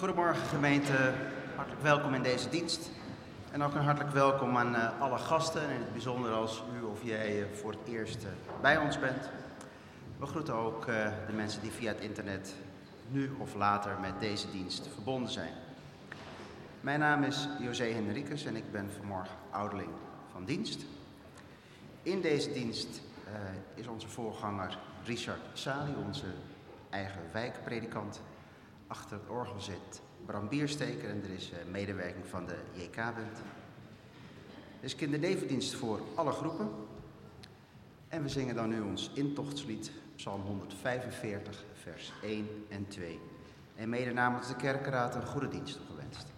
Goedemorgen gemeente, hartelijk welkom in deze dienst. En ook een hartelijk welkom aan alle gasten en in het bijzonder als u of jij voor het eerst bij ons bent. We groeten ook de mensen die via het internet nu of later met deze dienst verbonden zijn. Mijn naam is José Henricus en ik ben vanmorgen ouderling van dienst. In deze dienst is onze voorganger Richard Sali, onze eigen wijkpredikant. Achter het orgel zit Bram Biersteker en er is medewerking van de JK-band. Er is kindernevendienst voor alle groepen. En we zingen dan nu ons intochtslied, Psalm 145, vers 1 en 2. En mede namens de kerkenraad een goede dienst toegewenst.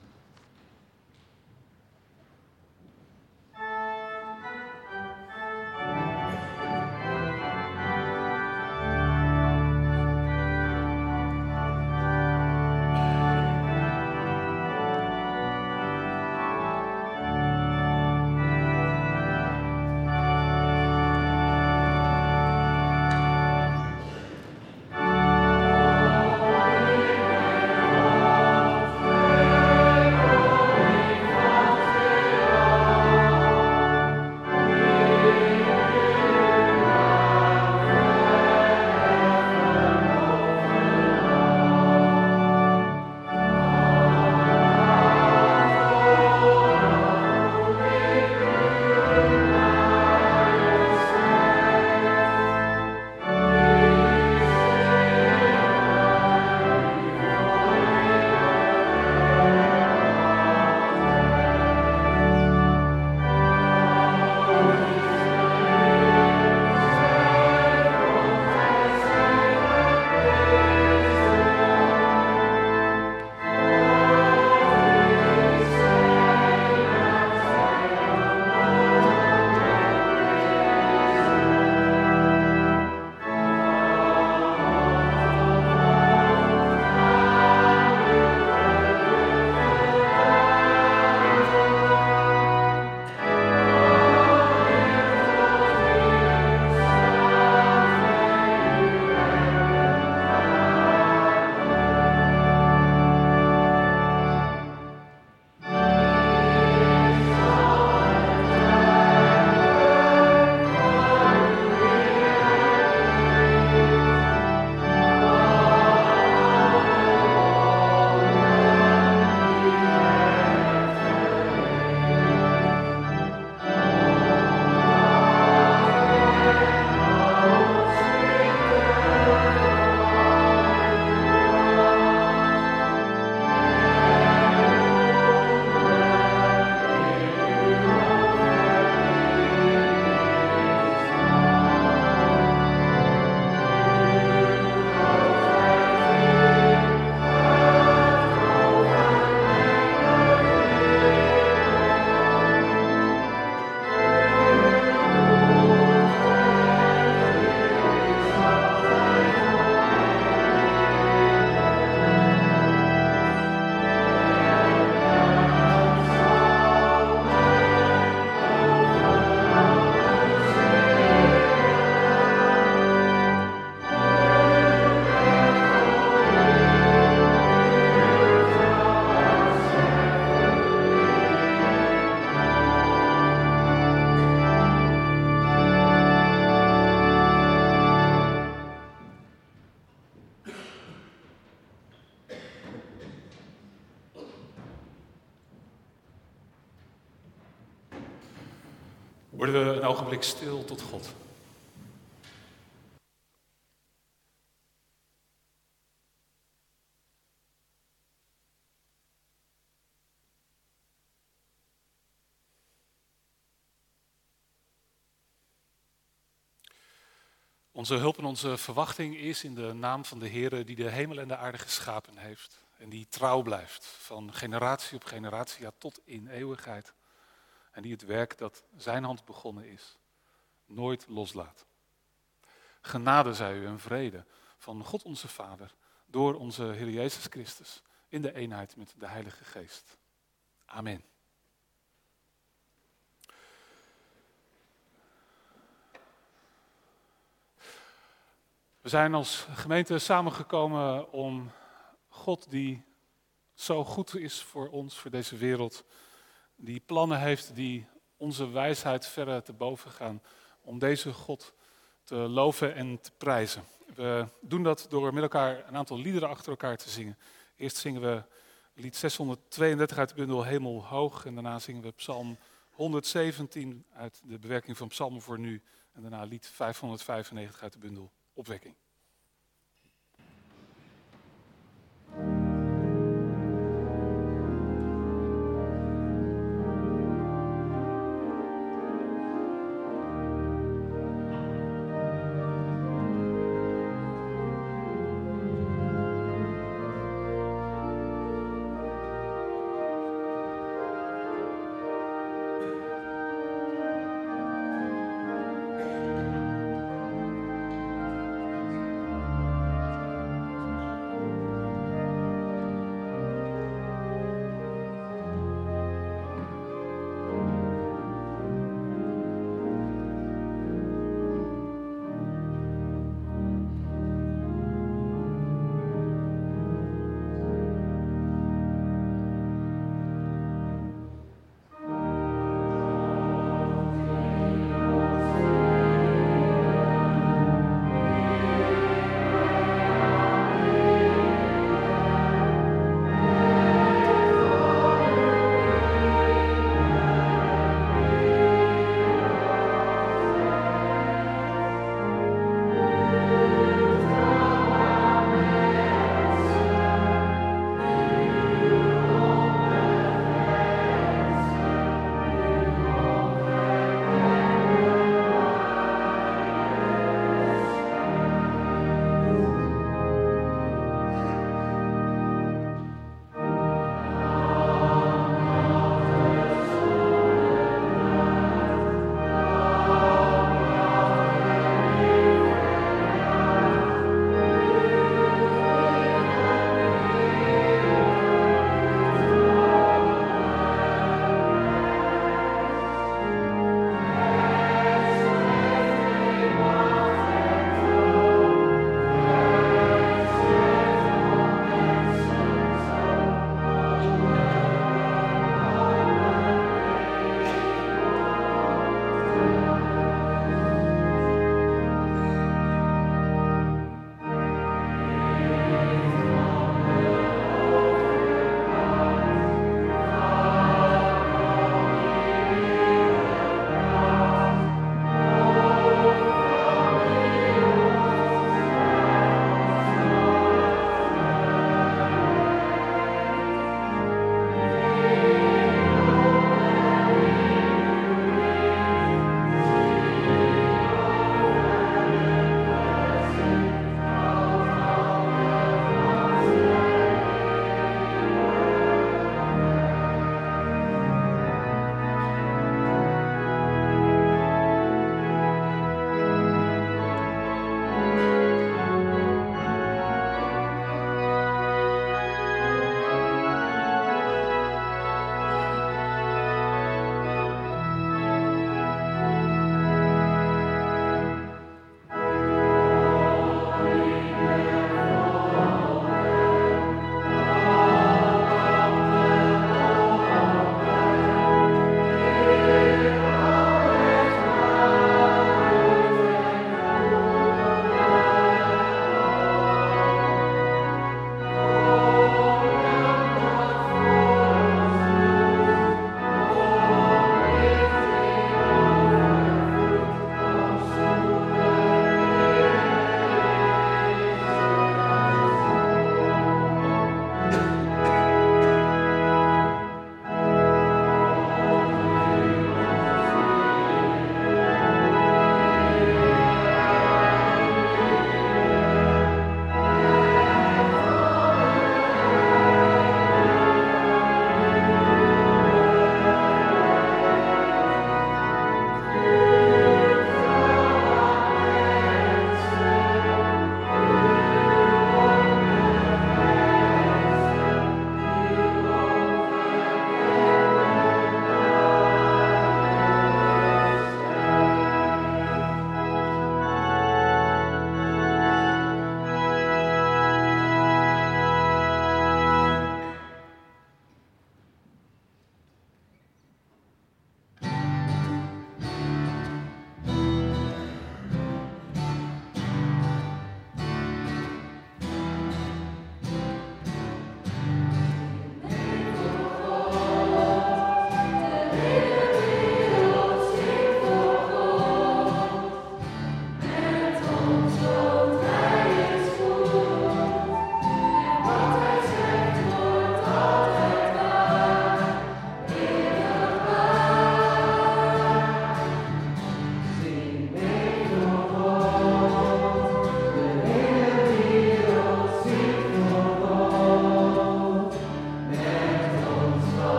Worden we een ogenblik stil tot God. Onze hulp en onze verwachting is in de naam van de Heere die de hemel en de aarde geschapen heeft. En die trouw blijft van generatie op generatie, ja, tot in eeuwigheid. En die het werk dat zijn hand begonnen is, nooit loslaat. Genade zij u en vrede van God onze Vader, door onze Heer Jezus Christus, in de eenheid met de Heilige Geest. Amen. We zijn als gemeente samengekomen om God die zo goed is voor ons, voor deze wereld. Die plannen heeft die onze wijsheid verre te boven gaan om deze God te loven en te prijzen. We doen dat door met elkaar een aantal liederen achter elkaar te zingen. Eerst zingen we lied 632 uit de bundel Hemel Hoog en daarna zingen we psalm 117 uit de bewerking van Psalmen voor Nu en daarna lied 595 uit de bundel Opwekking.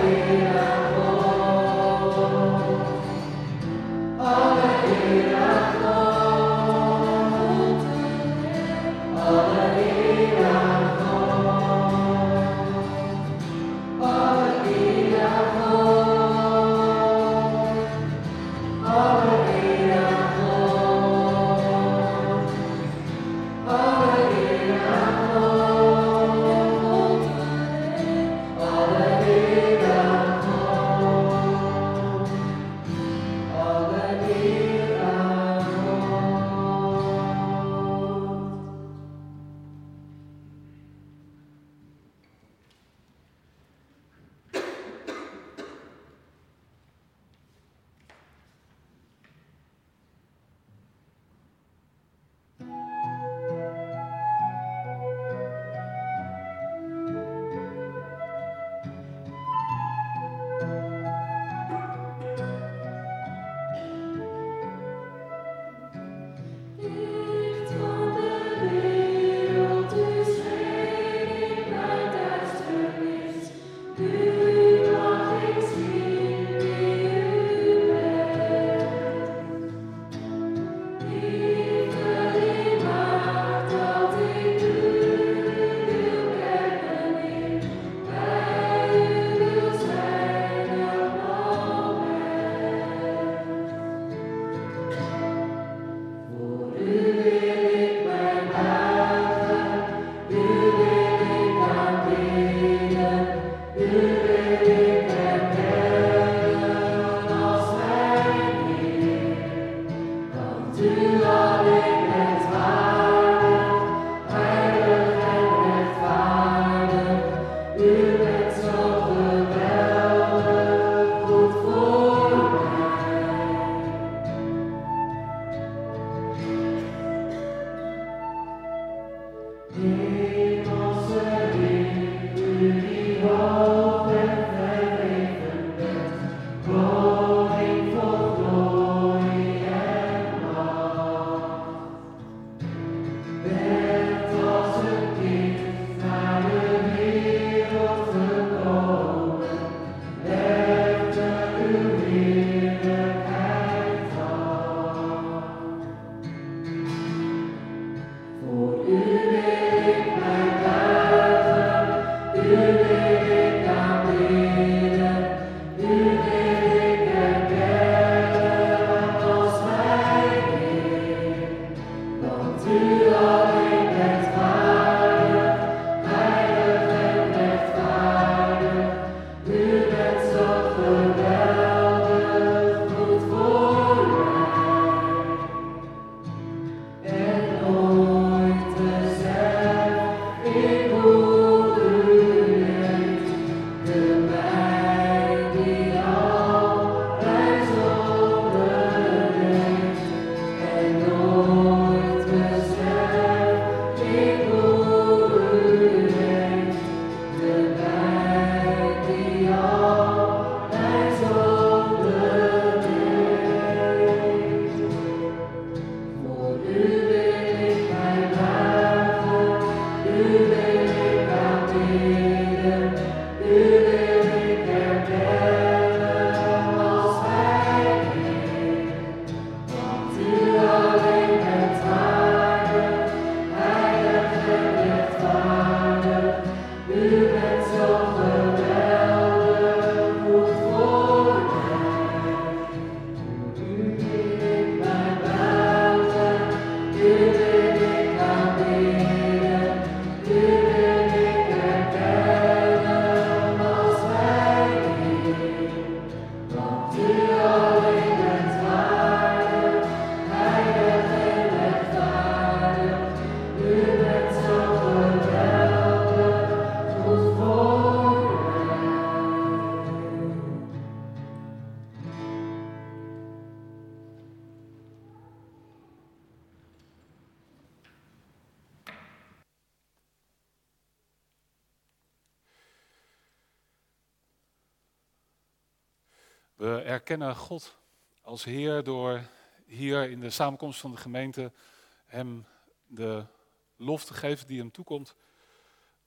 We erkennen God als Heer door hier in de samenkomst van de gemeente hem de lof te geven die hem toekomt.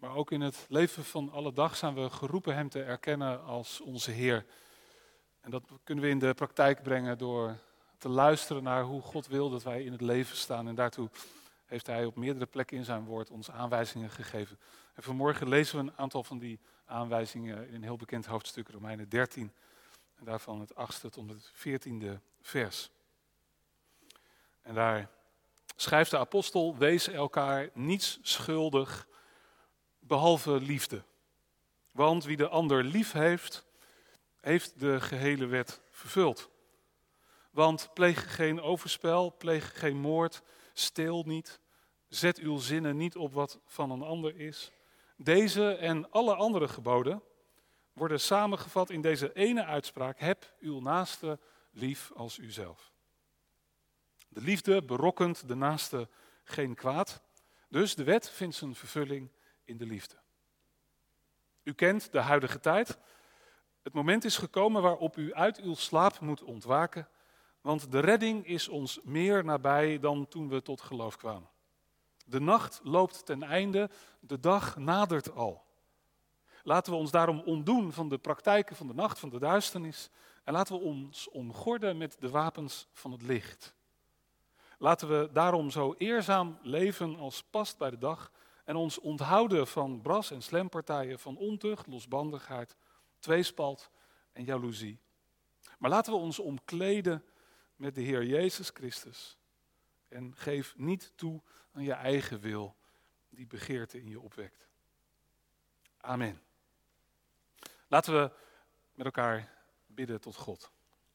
Maar ook in het leven van alle dag zijn we geroepen hem te erkennen als onze Heer. En dat kunnen we in de praktijk brengen door te luisteren naar hoe God wil dat wij in het leven staan. En daartoe heeft hij op meerdere plekken in zijn woord ons aanwijzingen gegeven. En vanmorgen lezen we een aantal van die aanwijzingen in een heel bekend hoofdstuk, Romeinen 13. En daarvan het 8e tot het 14e vers. En daar schrijft de apostel: wees elkaar niets schuldig, behalve liefde. Want wie de ander lief heeft, heeft de gehele wet vervuld. Want pleeg geen overspel, pleeg geen moord, steel niet, zet uw zinnen niet op wat van een ander is. Deze en alle andere geboden worden samengevat in deze ene uitspraak: heb uw naaste lief als uzelf. De liefde berokkent de naaste geen kwaad, dus de wet vindt zijn vervulling in de liefde. U kent de huidige tijd. Het moment is gekomen waarop u uit uw slaap moet ontwaken, want de redding is ons meer nabij dan toen we tot geloof kwamen. De nacht loopt ten einde, de dag nadert al. Laten we ons daarom ontdoen van de praktijken van de nacht, van de duisternis, en laten we ons omgorden met de wapens van het licht. Laten we daarom zo eerzaam leven als past bij de dag en ons onthouden van bras- en slempartijen, van ontucht, losbandigheid, tweespalt en jaloezie. Maar laten we ons omkleden met de Heer Jezus Christus en geef niet toe aan je eigen wil die begeerte in je opwekt. Amen. Laten we met elkaar bidden tot God.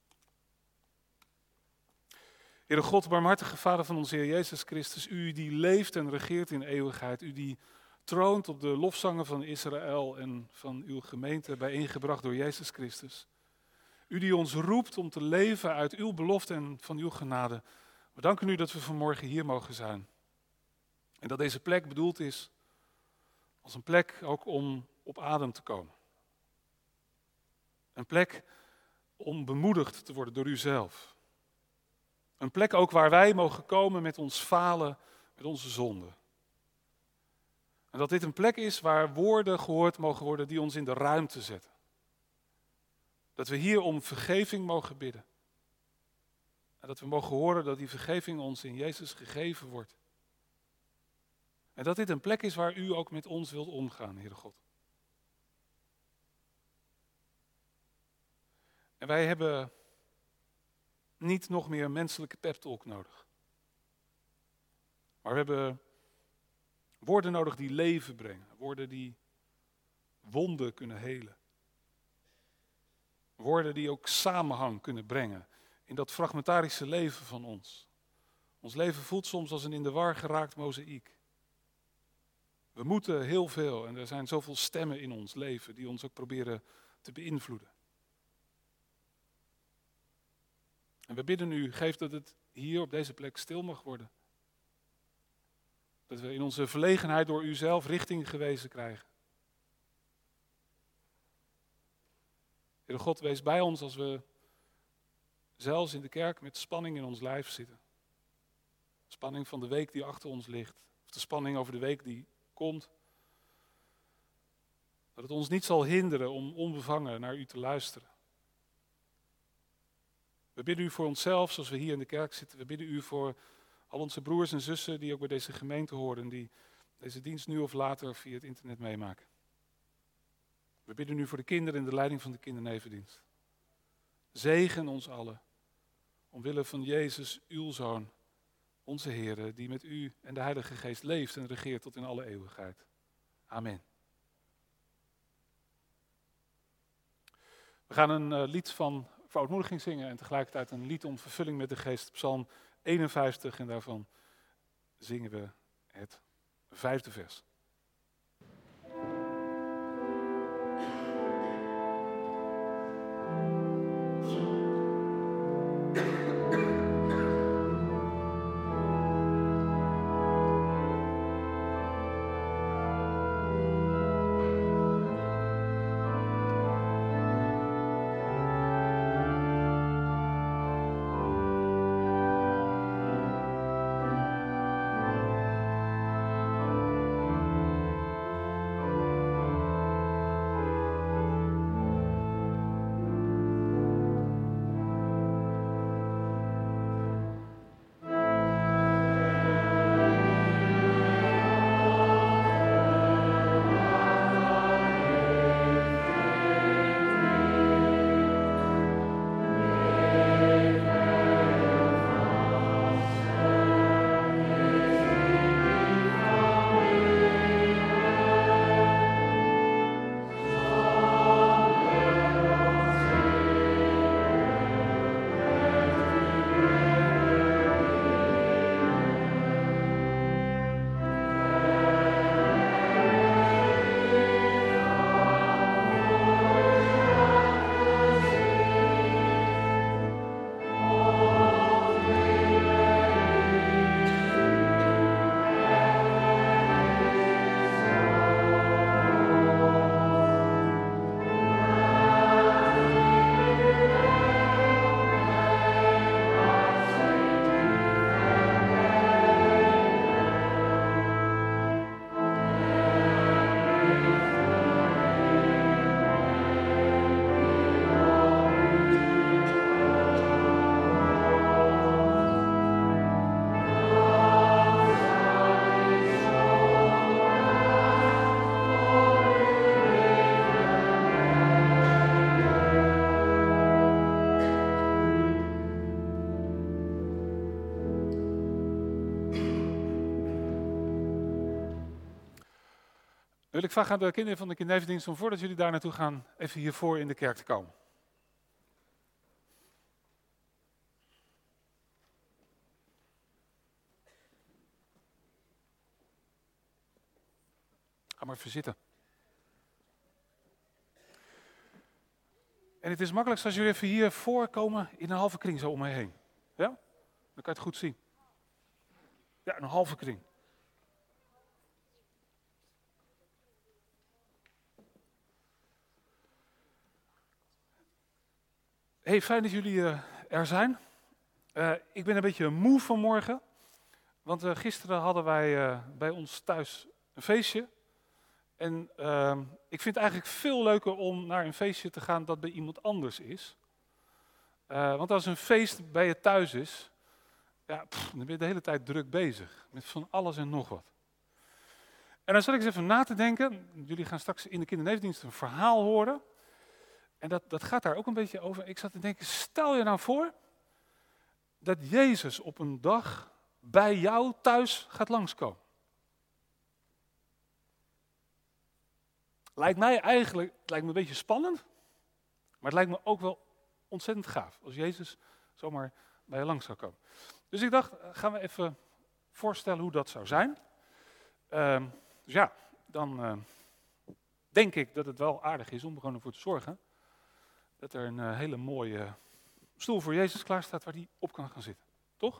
Heere God, barmhartige Vader van onze Heer Jezus Christus, u die leeft en regeert in eeuwigheid, u die troont op de lofzangen van Israël en van uw gemeente bijeengebracht door Jezus Christus. U die ons roept om te leven uit uw belofte en van uw genade. We danken u dat we vanmorgen hier mogen zijn. En dat deze plek bedoeld is als een plek ook om op adem te komen. Een plek om bemoedigd te worden door uzelf. Een plek ook waar wij mogen komen met ons falen, met onze zonden. En dat dit een plek is waar woorden gehoord mogen worden die ons in de ruimte zetten. Dat we hier om vergeving mogen bidden. En dat we mogen horen dat die vergeving ons in Jezus gegeven wordt. En dat dit een plek is waar u ook met ons wilt omgaan, Heere God. En wij hebben niet nog meer menselijke pep-talk nodig. Maar we hebben woorden nodig die leven brengen. Woorden die wonden kunnen helen. Woorden die ook samenhang kunnen brengen in dat fragmentarische leven van ons. Ons leven voelt soms als een in de war geraakt mozaïek. We moeten heel veel en er zijn zoveel stemmen in ons leven die ons ook proberen te beïnvloeden. En we bidden u, geef dat het hier op deze plek stil mag worden. Dat we in onze verlegenheid door uzelf richting gewezen krijgen. Heere God, wees bij ons als we zelfs in de kerk met spanning in ons lijf zitten. Spanning van de week die achter ons ligt. Of de spanning over de week die komt. Dat het ons niet zal hinderen om onbevangen naar u te luisteren. We bidden u voor onszelf, zoals we hier in de kerk zitten. We bidden u voor al onze broers en zussen die ook bij deze gemeente horen. Die deze dienst nu of later via het internet meemaken. We bidden u voor de kinderen in de leiding van de kindernevendienst. Zegen ons allen. Omwille van Jezus, uw Zoon, onze Heere, die met u en de Heilige Geest leeft en regeert tot in alle eeuwigheid. Amen. We gaan een lied van verootmoediging zingen en tegelijkertijd een lied om vervulling met de Geest. Psalm 51 en daarvan zingen we het 5e vers. wil ik vragen aan de kinderen van de kinderdienst om voordat jullie daar naartoe gaan, even hiervoor in de kerk te komen. Ga maar even zitten. En het is makkelijkst als jullie even hier voorkomen in een halve kring zo om me heen. Ja? Dan kan je het goed zien. Ja, een halve kring. Hey, fijn dat jullie er zijn. Ik ben een beetje moe vanmorgen. Want gisteren hadden wij bij ons thuis een feestje. En ik vind het eigenlijk veel leuker om naar een feestje te gaan dat bij iemand anders is. Want als een feest bij je thuis is, ja, dan ben je de hele tijd druk bezig. Met van alles en nog wat. En dan zat ik eens even na te denken. Jullie gaan straks in de kindernevendienst een verhaal horen. En dat gaat daar ook een beetje over. Ik zat te denken, stel je nou voor dat Jezus op een dag bij jou thuis gaat langskomen. Het lijkt me een beetje spannend, maar het lijkt me ook wel ontzettend gaaf als Jezus zomaar bij je langs zou komen. Dus ik dacht, gaan we even voorstellen hoe dat zou zijn. Dus ja, dan denk ik dat het wel aardig is om er gewoon ervoor te zorgen dat er een hele mooie stoel voor Jezus klaar staat waar hij op kan gaan zitten. Toch?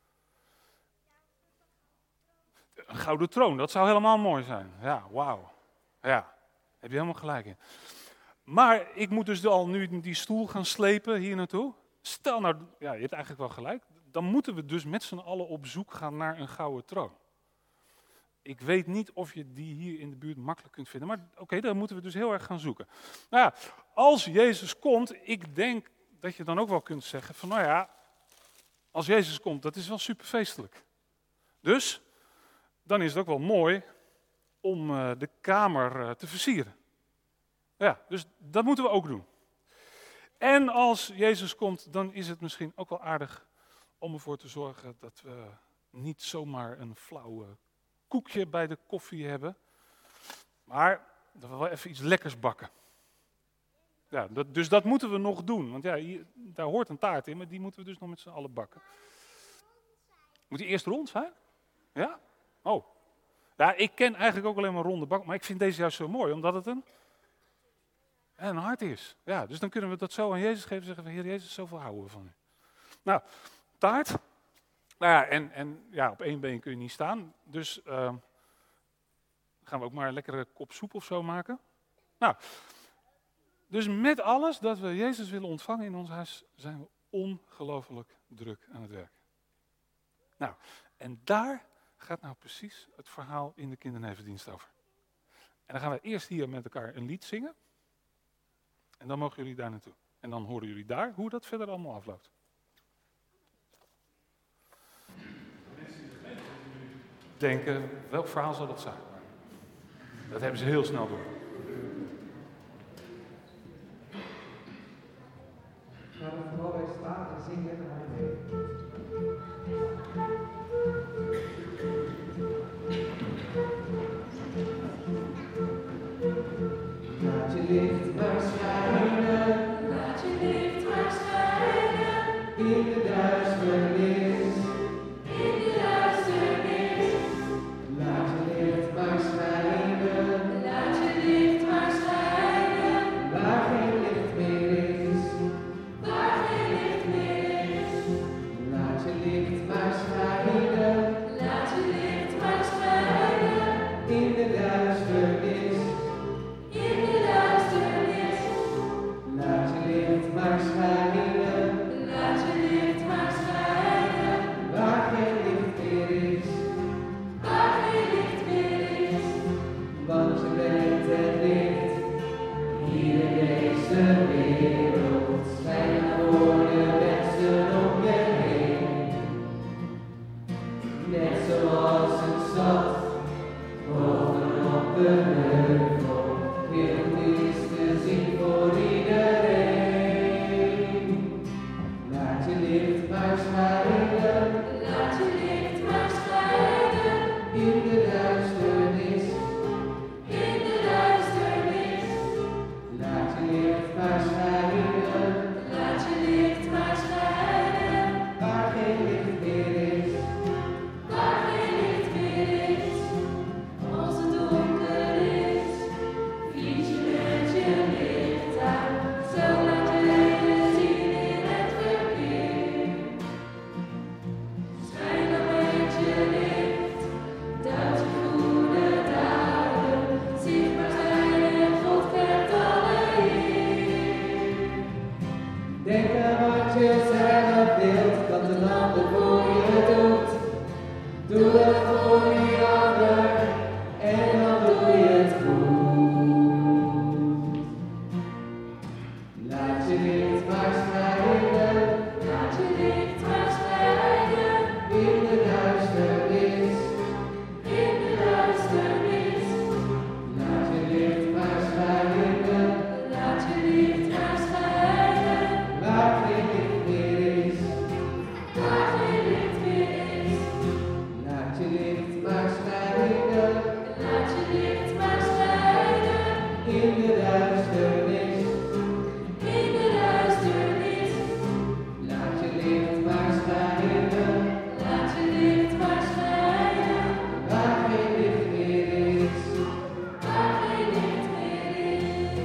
Een gouden troon, dat zou helemaal mooi zijn. Ja, wauw. Ja. Heb je helemaal gelijk in. Maar ik moet dus al nu die stoel gaan slepen hier naartoe. Stel nou, ja, je hebt eigenlijk wel gelijk. Dan moeten we dus met z'n allen op zoek gaan naar een gouden troon. Ik weet niet of je die hier in de buurt makkelijk kunt vinden. Maar oké, dan moeten we dus heel erg gaan zoeken. Nou ja, als Jezus komt, ik denk dat je dan ook wel kunt zeggen van nou ja, als Jezus komt, dat is wel super feestelijk. Dus, dan is het ook wel mooi om de kamer te versieren. Ja, dus dat moeten we ook doen. En als Jezus komt, dan is het misschien ook wel aardig om ervoor te zorgen dat we niet zomaar een flauw koekje bij de koffie hebben, maar dat we wel even iets lekkers bakken. Ja, dus dat moeten we nog doen, want ja, daar hoort een taart in, maar die moeten we dus nog met z'n allen bakken. Moet die eerst rond zijn? Ja? Oh. Ja, ik ken eigenlijk ook alleen maar ronde bak, maar ik vind deze juist zo mooi, omdat het een hart is. Ja, dus dan kunnen we dat zo aan Jezus geven en zeggen van Heer Jezus, zoveel houden we van u. Nou, taart. Nou ja, en ja, op één been kun je niet staan, dus gaan we ook maar een lekkere kop soep of zo maken. Nou, dus met alles dat we Jezus willen ontvangen in ons huis, zijn we ongelooflijk druk aan het werk. Nou, en daar gaat nou precies het verhaal in de kindernevendienst over. En dan gaan we eerst hier met elkaar een lied zingen. En dan mogen jullie daar naartoe. En dan horen jullie daar hoe dat verder allemaal afloopt. Denken, welk verhaal zal dat zijn? Dat hebben ze heel snel door. Ga er vooral bij staan en zing lekker maar mee. Laat je licht maar schijnen, laat je licht maar schijnen, in de duisternis, in de duisternis. Laat je licht maar schijnen, laat je licht maar schijnen, waar geen licht meer is, waar geen licht meer is. Laat je licht maar schijnen. Denk aan wat je zelf wilt, dat een ander voor je doet. Doe het voor die ander en dan doe je het goed. Laat je licht maar schijnen, laat je licht maar schijnen in de duisternis, in de duisternis. Laat je licht maar schijnen, laat je licht maar schijnen, waar geen licht meer is, waar geen licht meer is. Laat je licht maar schijnen, laat je licht maar schijnen in de duisternis, in de duisternis. Laat je licht maar schijnen, laat je licht maar schijnen, waar geen licht meer is, waar geen licht meer is.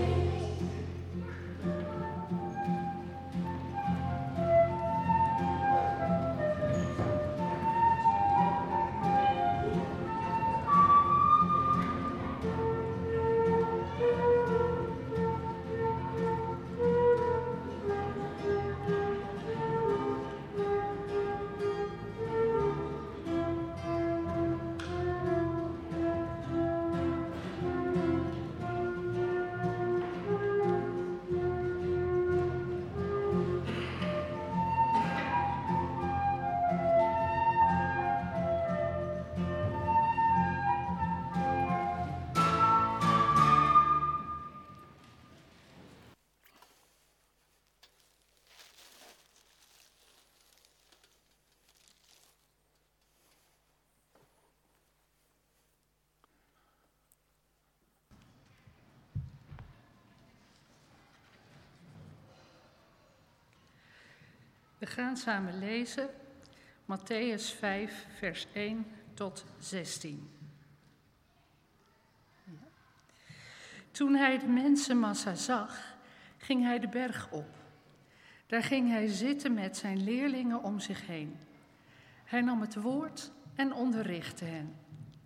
We gaan samen lezen Mattheüs 5, vers 1 tot 16. Ja. Toen hij de mensenmassa zag, ging hij de berg op. Daar ging hij zitten met zijn leerlingen om zich heen. Hij nam het woord en onderrichtte hen.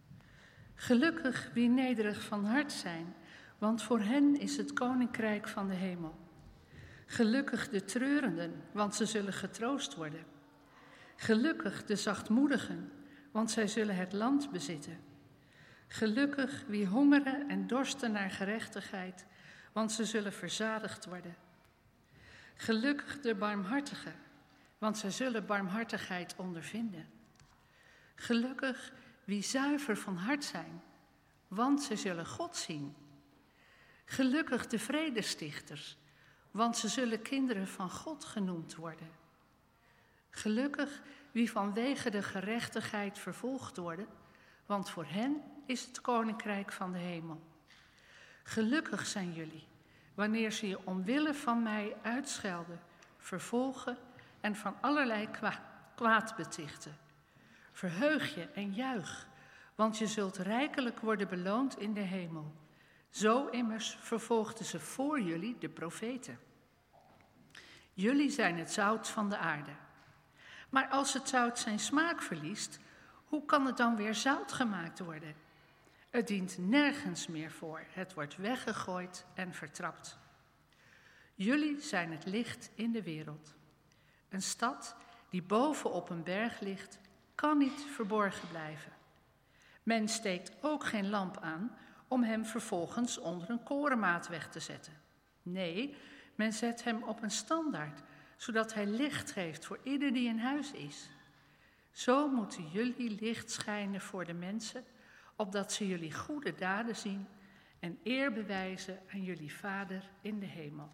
Gelukkig wie nederig van hart zijn, want voor hen is het koninkrijk van de hemel. Gelukkig de treurenden, want ze zullen getroost worden. Gelukkig de zachtmoedigen, want zij zullen het land bezitten. Gelukkig wie hongeren en dorsten naar gerechtigheid, want ze zullen verzadigd worden. Gelukkig de barmhartigen, want zij zullen barmhartigheid ondervinden. Gelukkig wie zuiver van hart zijn, want zij zullen God zien. Gelukkig de vredestichters, want ze zullen kinderen van God genoemd worden. Gelukkig wie vanwege de gerechtigheid vervolgd worden, want voor hen is het koninkrijk van de hemel. Gelukkig zijn jullie, wanneer ze je omwille van mij uitschelden, vervolgen en van allerlei kwaad betichten. Verheug je en juich, want je zult rijkelijk worden beloond in de hemel. Zo immers vervolgden ze voor jullie de profeten. Jullie zijn het zout van de aarde. Maar als het zout zijn smaak verliest, hoe kan het dan weer zout gemaakt worden? Het dient nergens meer voor. Het wordt weggegooid en vertrapt. Jullie zijn het licht in de wereld. Een stad die boven op een berg ligt, kan niet verborgen blijven. Men steekt ook geen lamp aan om hem vervolgens onder een korenmaat weg te zetten. Nee, men zet hem op een standaard, zodat hij licht geeft voor ieder die in huis is. Zo moeten jullie licht schijnen voor de mensen, opdat ze jullie goede daden zien en eer bewijzen aan jullie Vader in de hemel.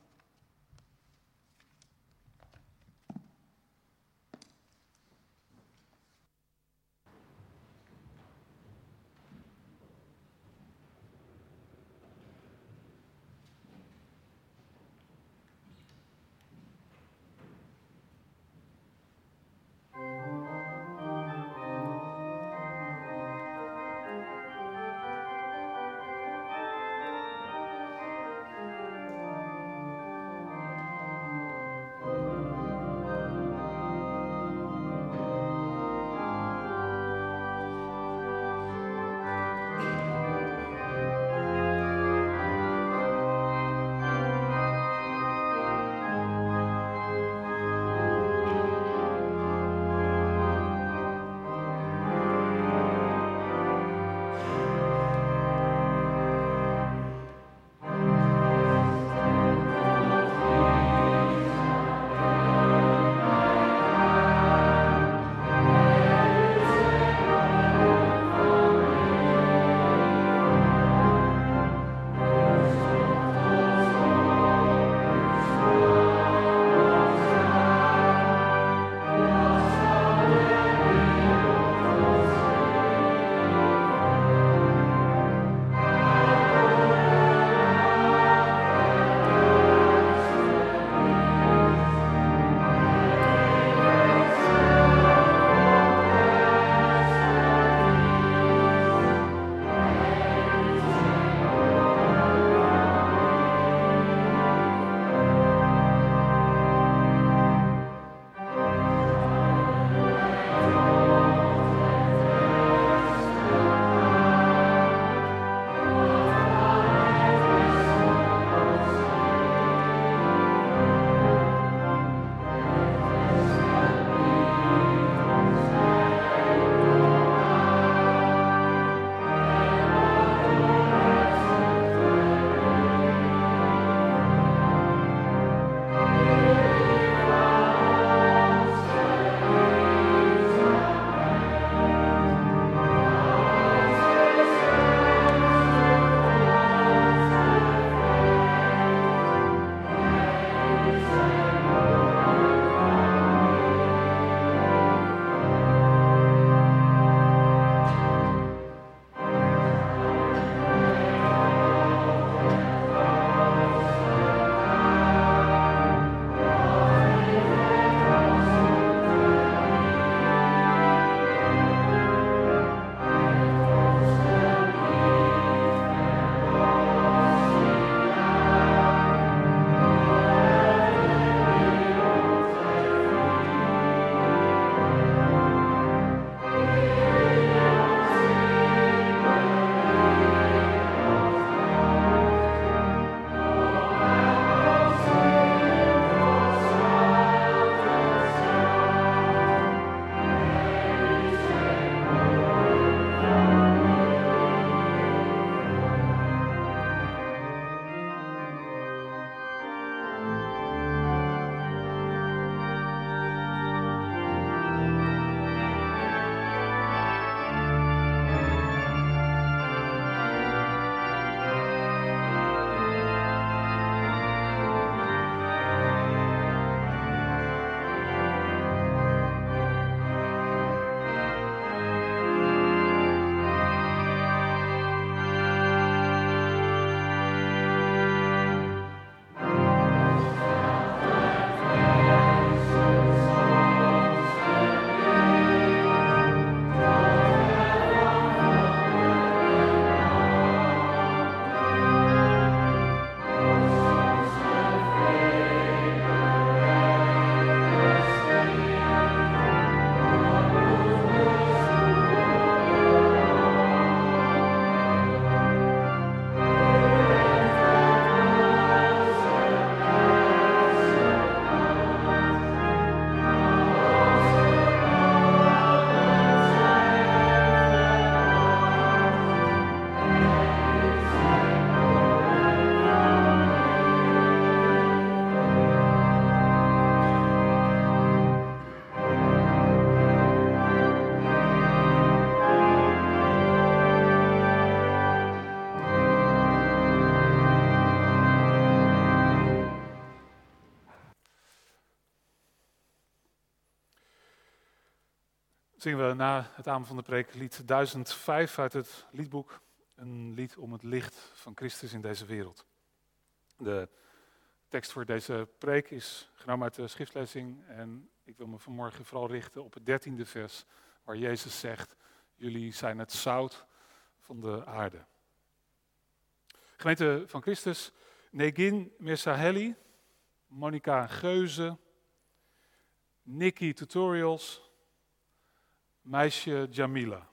Zingen we na het amen van de preek lied 1005 uit het liedboek. Een lied om het licht van Christus in deze wereld. De tekst voor deze preek is genomen uit de schriftlezing. En ik wil me vanmorgen vooral richten op het 13e vers. Waar Jezus zegt, jullie zijn het zout van de aarde. Gemeente van Christus, Negin Mirsaheli, Monica Geuze, Nikki Tutorials, meisje Jamila.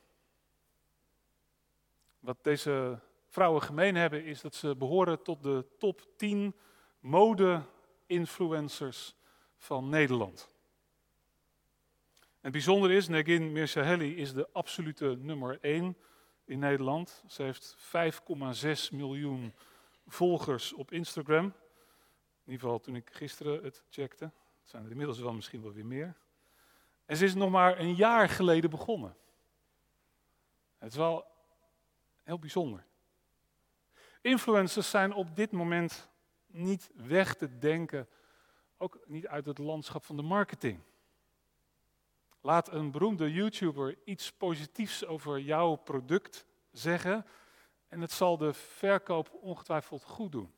Wat deze vrouwen gemeen hebben is dat ze behoren tot de top 10 mode-influencers van Nederland. Het bijzondere is, Negin Mirsaheli is de absolute nummer 1 in Nederland. Ze heeft 5,6 miljoen volgers op Instagram. In ieder geval toen ik gisteren het checkte. Het zijn er inmiddels wel misschien wel weer meer. En ze is nog maar een jaar geleden begonnen. Het is wel heel bijzonder. Influencers zijn op dit moment niet weg te denken, ook niet uit het landschap van de marketing. Laat een beroemde YouTuber iets positiefs over jouw product zeggen en het zal de verkoop ongetwijfeld goed doen.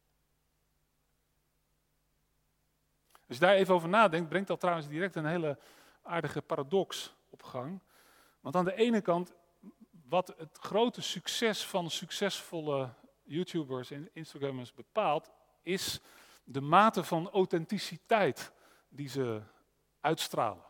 Als je daar even over nadenkt, brengt dat trouwens direct een hele aardige paradox op gang. Want aan de ene kant, wat het grote succes van succesvolle YouTubers en Instagrammers bepaalt, is de mate van authenticiteit die ze uitstralen.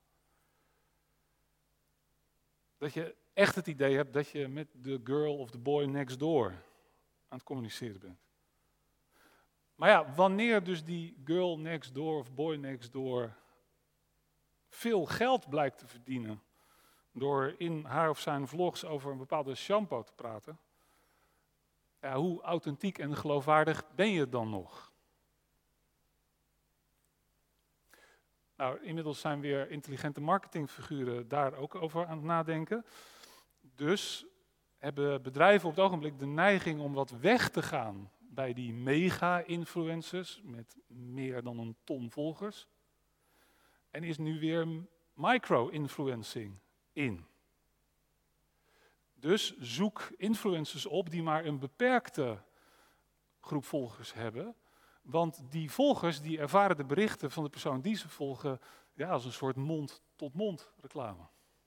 Dat je echt het idee hebt dat je met de girl of the boy next door aan het communiceren bent. Maar ja, wanneer dus die girl next door of boy next door veel geld blijkt te verdienen door in haar of zijn vlogs over een bepaalde shampoo te praten, ja, hoe authentiek en geloofwaardig ben je dan nog? Nou, inmiddels zijn weer intelligente marketingfiguren daar ook over aan het nadenken. Dus hebben bedrijven op het ogenblik de neiging om wat weg te gaan bij die mega-influencers met meer dan 1 ton volgers. En is nu weer micro-influencing in. Dus zoek influencers op die maar een beperkte groep volgers hebben. Want die volgers die ervaren de berichten van de persoon die ze volgen ja, als een soort mond-tot-mond reclame.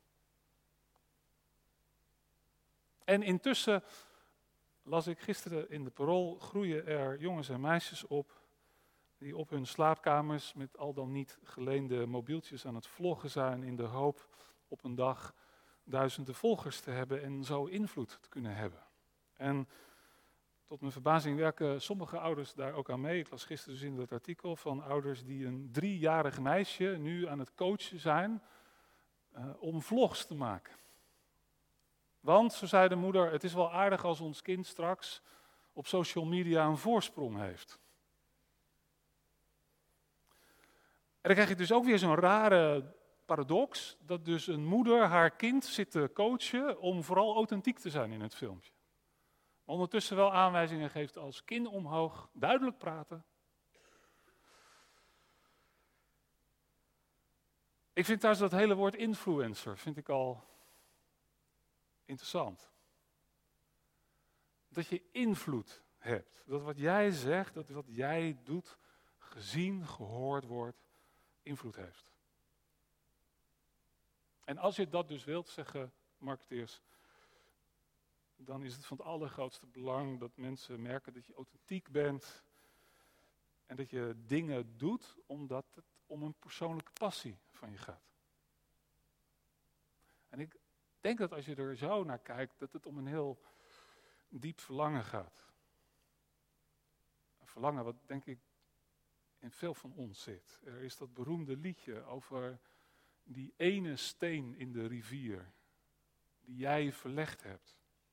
En intussen, las ik gisteren in de Parool, groeien er jongens en meisjes op die op hun slaapkamers met al dan niet geleende mobieltjes aan het vloggen zijn in de hoop op een dag duizenden volgers te hebben en zo invloed te kunnen hebben. En tot mijn verbazing werken sommige ouders daar ook aan mee. Ik las gisteren dus in dat artikel van ouders die een 3-jarig meisje nu aan het coachen zijn om vlogs te maken. Want, zo zei de moeder, het is wel aardig als ons kind straks op social media een voorsprong heeft. En dan krijg je dus ook weer zo'n rare paradox, dat dus een moeder haar kind zit te coachen om vooral authentiek te zijn in het filmpje. Maar ondertussen wel aanwijzingen geeft als kin omhoog, duidelijk praten. Ik vind thuis dat hele woord influencer, vind ik al interessant. Dat je invloed hebt. Dat wat jij zegt, dat wat jij doet, gezien, gehoord wordt, invloed heeft. En als je dat dus wilt, zeggen marketeers, dan is het van het allergrootste belang dat mensen merken dat je authentiek bent en dat je dingen doet omdat het om een persoonlijke passie van je gaat. En ik denk dat als je er zo naar kijkt, dat het om een heel diep verlangen gaat. Een verlangen wat denk ik in veel van ons zit. Er is dat beroemde liedje over die ene steen in de rivier die jij verlegd hebt.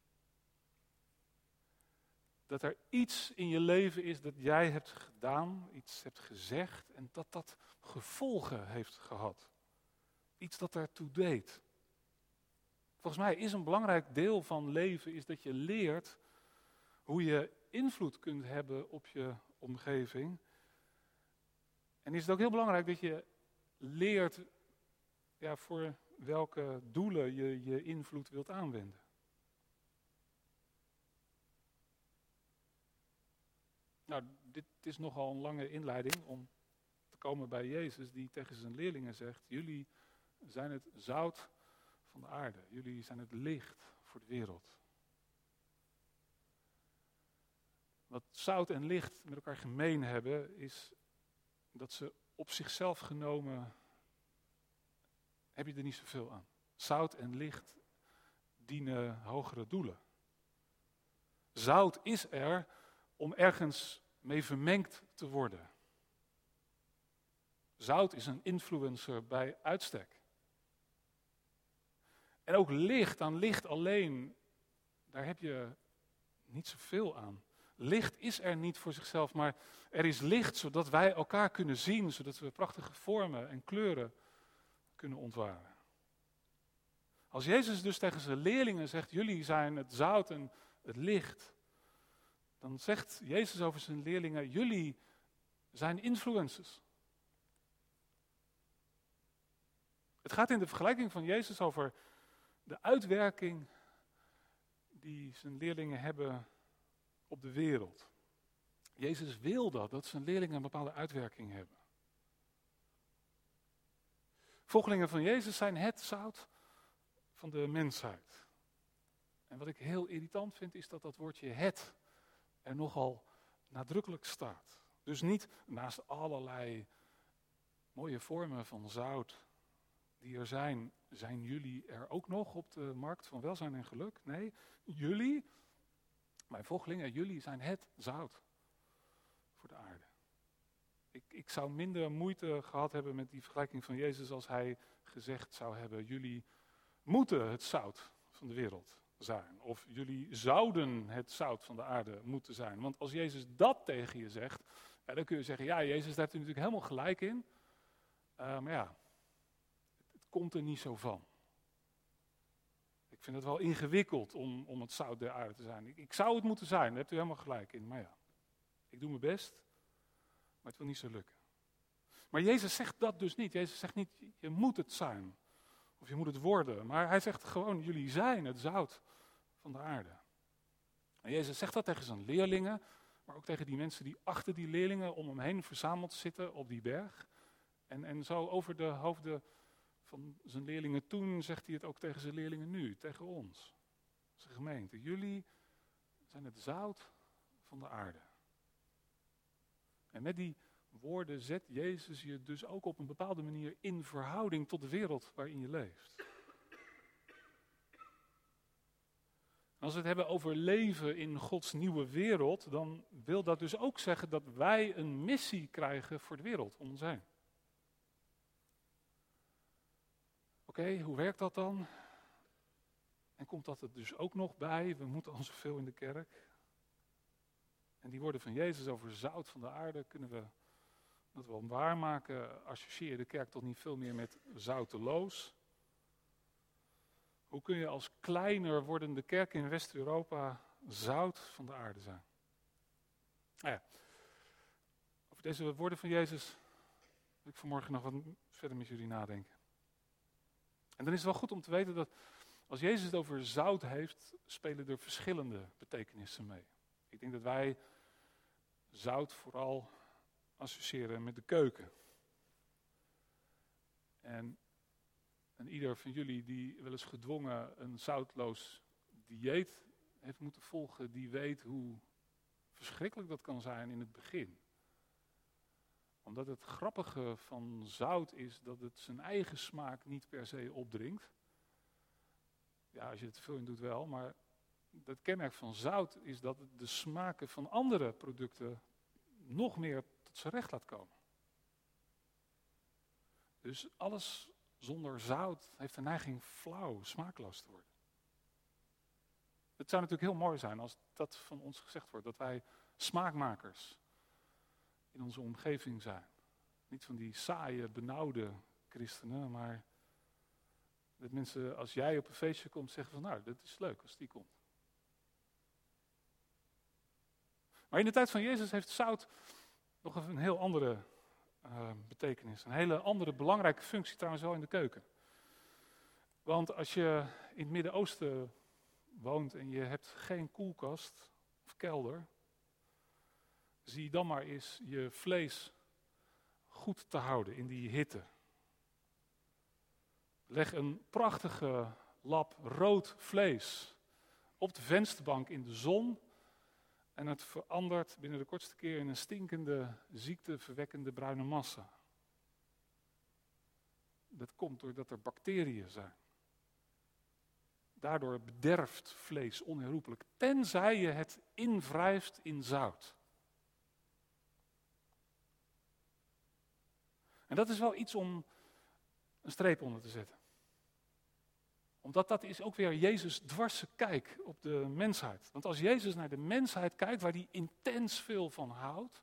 Dat er iets in je leven is dat jij hebt gedaan, iets hebt gezegd en dat dat gevolgen heeft gehad. Iets dat ertoe deed. Volgens mij is een belangrijk deel van leven is dat je leert hoe je invloed kunt hebben op je omgeving. En is het ook heel belangrijk dat je leert voor welke doelen je invloed wilt aanwenden. Nou, dit is nogal een lange inleiding om te komen bij Jezus die tegen zijn leerlingen zegt, jullie zijn het zout van de aarde. Jullie zijn het licht voor de wereld. Wat zout en licht met elkaar gemeen hebben, is dat ze op zichzelf genomen, heb je er niet zoveel aan. Zout en licht dienen hogere doelen. Zout is er om ergens mee vermengd te worden. Zout is een influencer bij uitstek. En ook licht, aan licht alleen, daar heb je niet zoveel aan. Licht is er niet voor zichzelf, maar er is licht zodat wij elkaar kunnen zien, zodat we prachtige vormen en kleuren kunnen ontwaren. Als Jezus dus tegen zijn leerlingen zegt, jullie zijn het zout en het licht, dan zegt Jezus over zijn leerlingen, jullie zijn influencers. Het gaat in de vergelijking van Jezus over de uitwerking die zijn leerlingen hebben op de wereld. Jezus wil dat zijn leerlingen een bepaalde uitwerking hebben. Volgelingen van Jezus zijn het zout van de mensheid. En wat ik heel irritant vind, is dat dat woordje het er nogal nadrukkelijk staat. Dus niet naast allerlei mooie vormen van zout die er zijn jullie er ook nog op de markt van welzijn en geluk? Nee, jullie, mijn volgelingen, jullie zijn het zout voor de aarde. Ik zou minder moeite gehad hebben met die vergelijking van Jezus als hij gezegd zou hebben, jullie moeten het zout van de wereld zijn. Of jullie zouden het zout van de aarde moeten zijn. Want als Jezus dat tegen je zegt, ja, dan kun je zeggen, ja, Jezus, daar heeft u natuurlijk helemaal gelijk in. Maar ja, het komt er niet zo van. Ik vind het wel ingewikkeld om het zout der aarde te zijn. Ik zou het moeten zijn, daar hebt u helemaal gelijk in. Maar ja, ik doe mijn best, maar het wil niet zo lukken. Maar Jezus zegt dat dus niet. Jezus zegt niet, je moet het zijn. Of je moet het worden. Maar hij zegt gewoon, jullie zijn het zout van de aarde. En Jezus zegt dat tegen zijn leerlingen, maar ook tegen die mensen die achter die leerlingen om hem heen verzameld zitten op die berg. En zo over de hoofden van zijn leerlingen toen zegt hij het ook tegen zijn leerlingen nu, tegen ons. Zijn gemeente, jullie zijn het zout van de aarde. En met die woorden zet Jezus je dus ook op een bepaalde manier in verhouding tot de wereld waarin je leeft. Als we het hebben over leven in Gods nieuwe wereld, dan wil dat dus ook zeggen dat wij een missie krijgen voor de wereld om ons heen. Oké, hoe werkt dat dan? En komt dat er dus ook nog bij? We moeten al zoveel in de kerk. En die woorden van Jezus over zout van de aarde kunnen we dat wel waarmaken. Associeer de kerk toch niet veel meer met zouteloos. Hoe kun je als kleiner wordende kerk in West-Europa zout van de aarde zijn? Nou ja, over deze woorden van Jezus wil ik vanmorgen nog wat verder met jullie nadenken. En dan is het wel goed om te weten dat als Jezus het over zout heeft, spelen er verschillende betekenissen mee. Ik denk dat wij zout vooral associëren met de keuken. En ieder van jullie die wel eens gedwongen een zoutloos dieet heeft moeten volgen, die weet hoe verschrikkelijk dat kan zijn in het begin. Omdat het grappige van zout is dat het zijn eigen smaak niet per se opdringt. Ja, als je het veel in doet wel, maar het kenmerk van zout is dat het de smaken van andere producten nog meer tot zijn recht laat komen. Dus alles zonder zout heeft de neiging flauw, smaakloos te worden. Het zou natuurlijk heel mooi zijn als dat van ons gezegd wordt, dat wij smaakmakers in onze omgeving zijn. Niet van die saaie, benauwde christenen, maar dat mensen, als jij op een feestje komt, zeggen van nou, dat is leuk als die komt. Maar in de tijd van Jezus heeft zout nog een heel andere betekenis. Een hele andere belangrijke functie trouwens wel in de keuken. Want als je in het Midden-Oosten woont en je hebt geen koelkast of kelder, zie dan maar eens je vlees goed te houden in die hitte. Leg een prachtige lap rood vlees op de vensterbank in de zon en het verandert binnen de kortste keer in een stinkende, ziekteverwekkende bruine massa. Dat komt doordat er bacteriën zijn. Daardoor bederft vlees onherroepelijk, tenzij je het invrijft in zout. En dat is wel iets om een streep onder te zetten. Omdat dat is ook weer Jezus' dwarse kijk op de mensheid. Want als Jezus naar de mensheid kijkt, waar hij intens veel van houdt,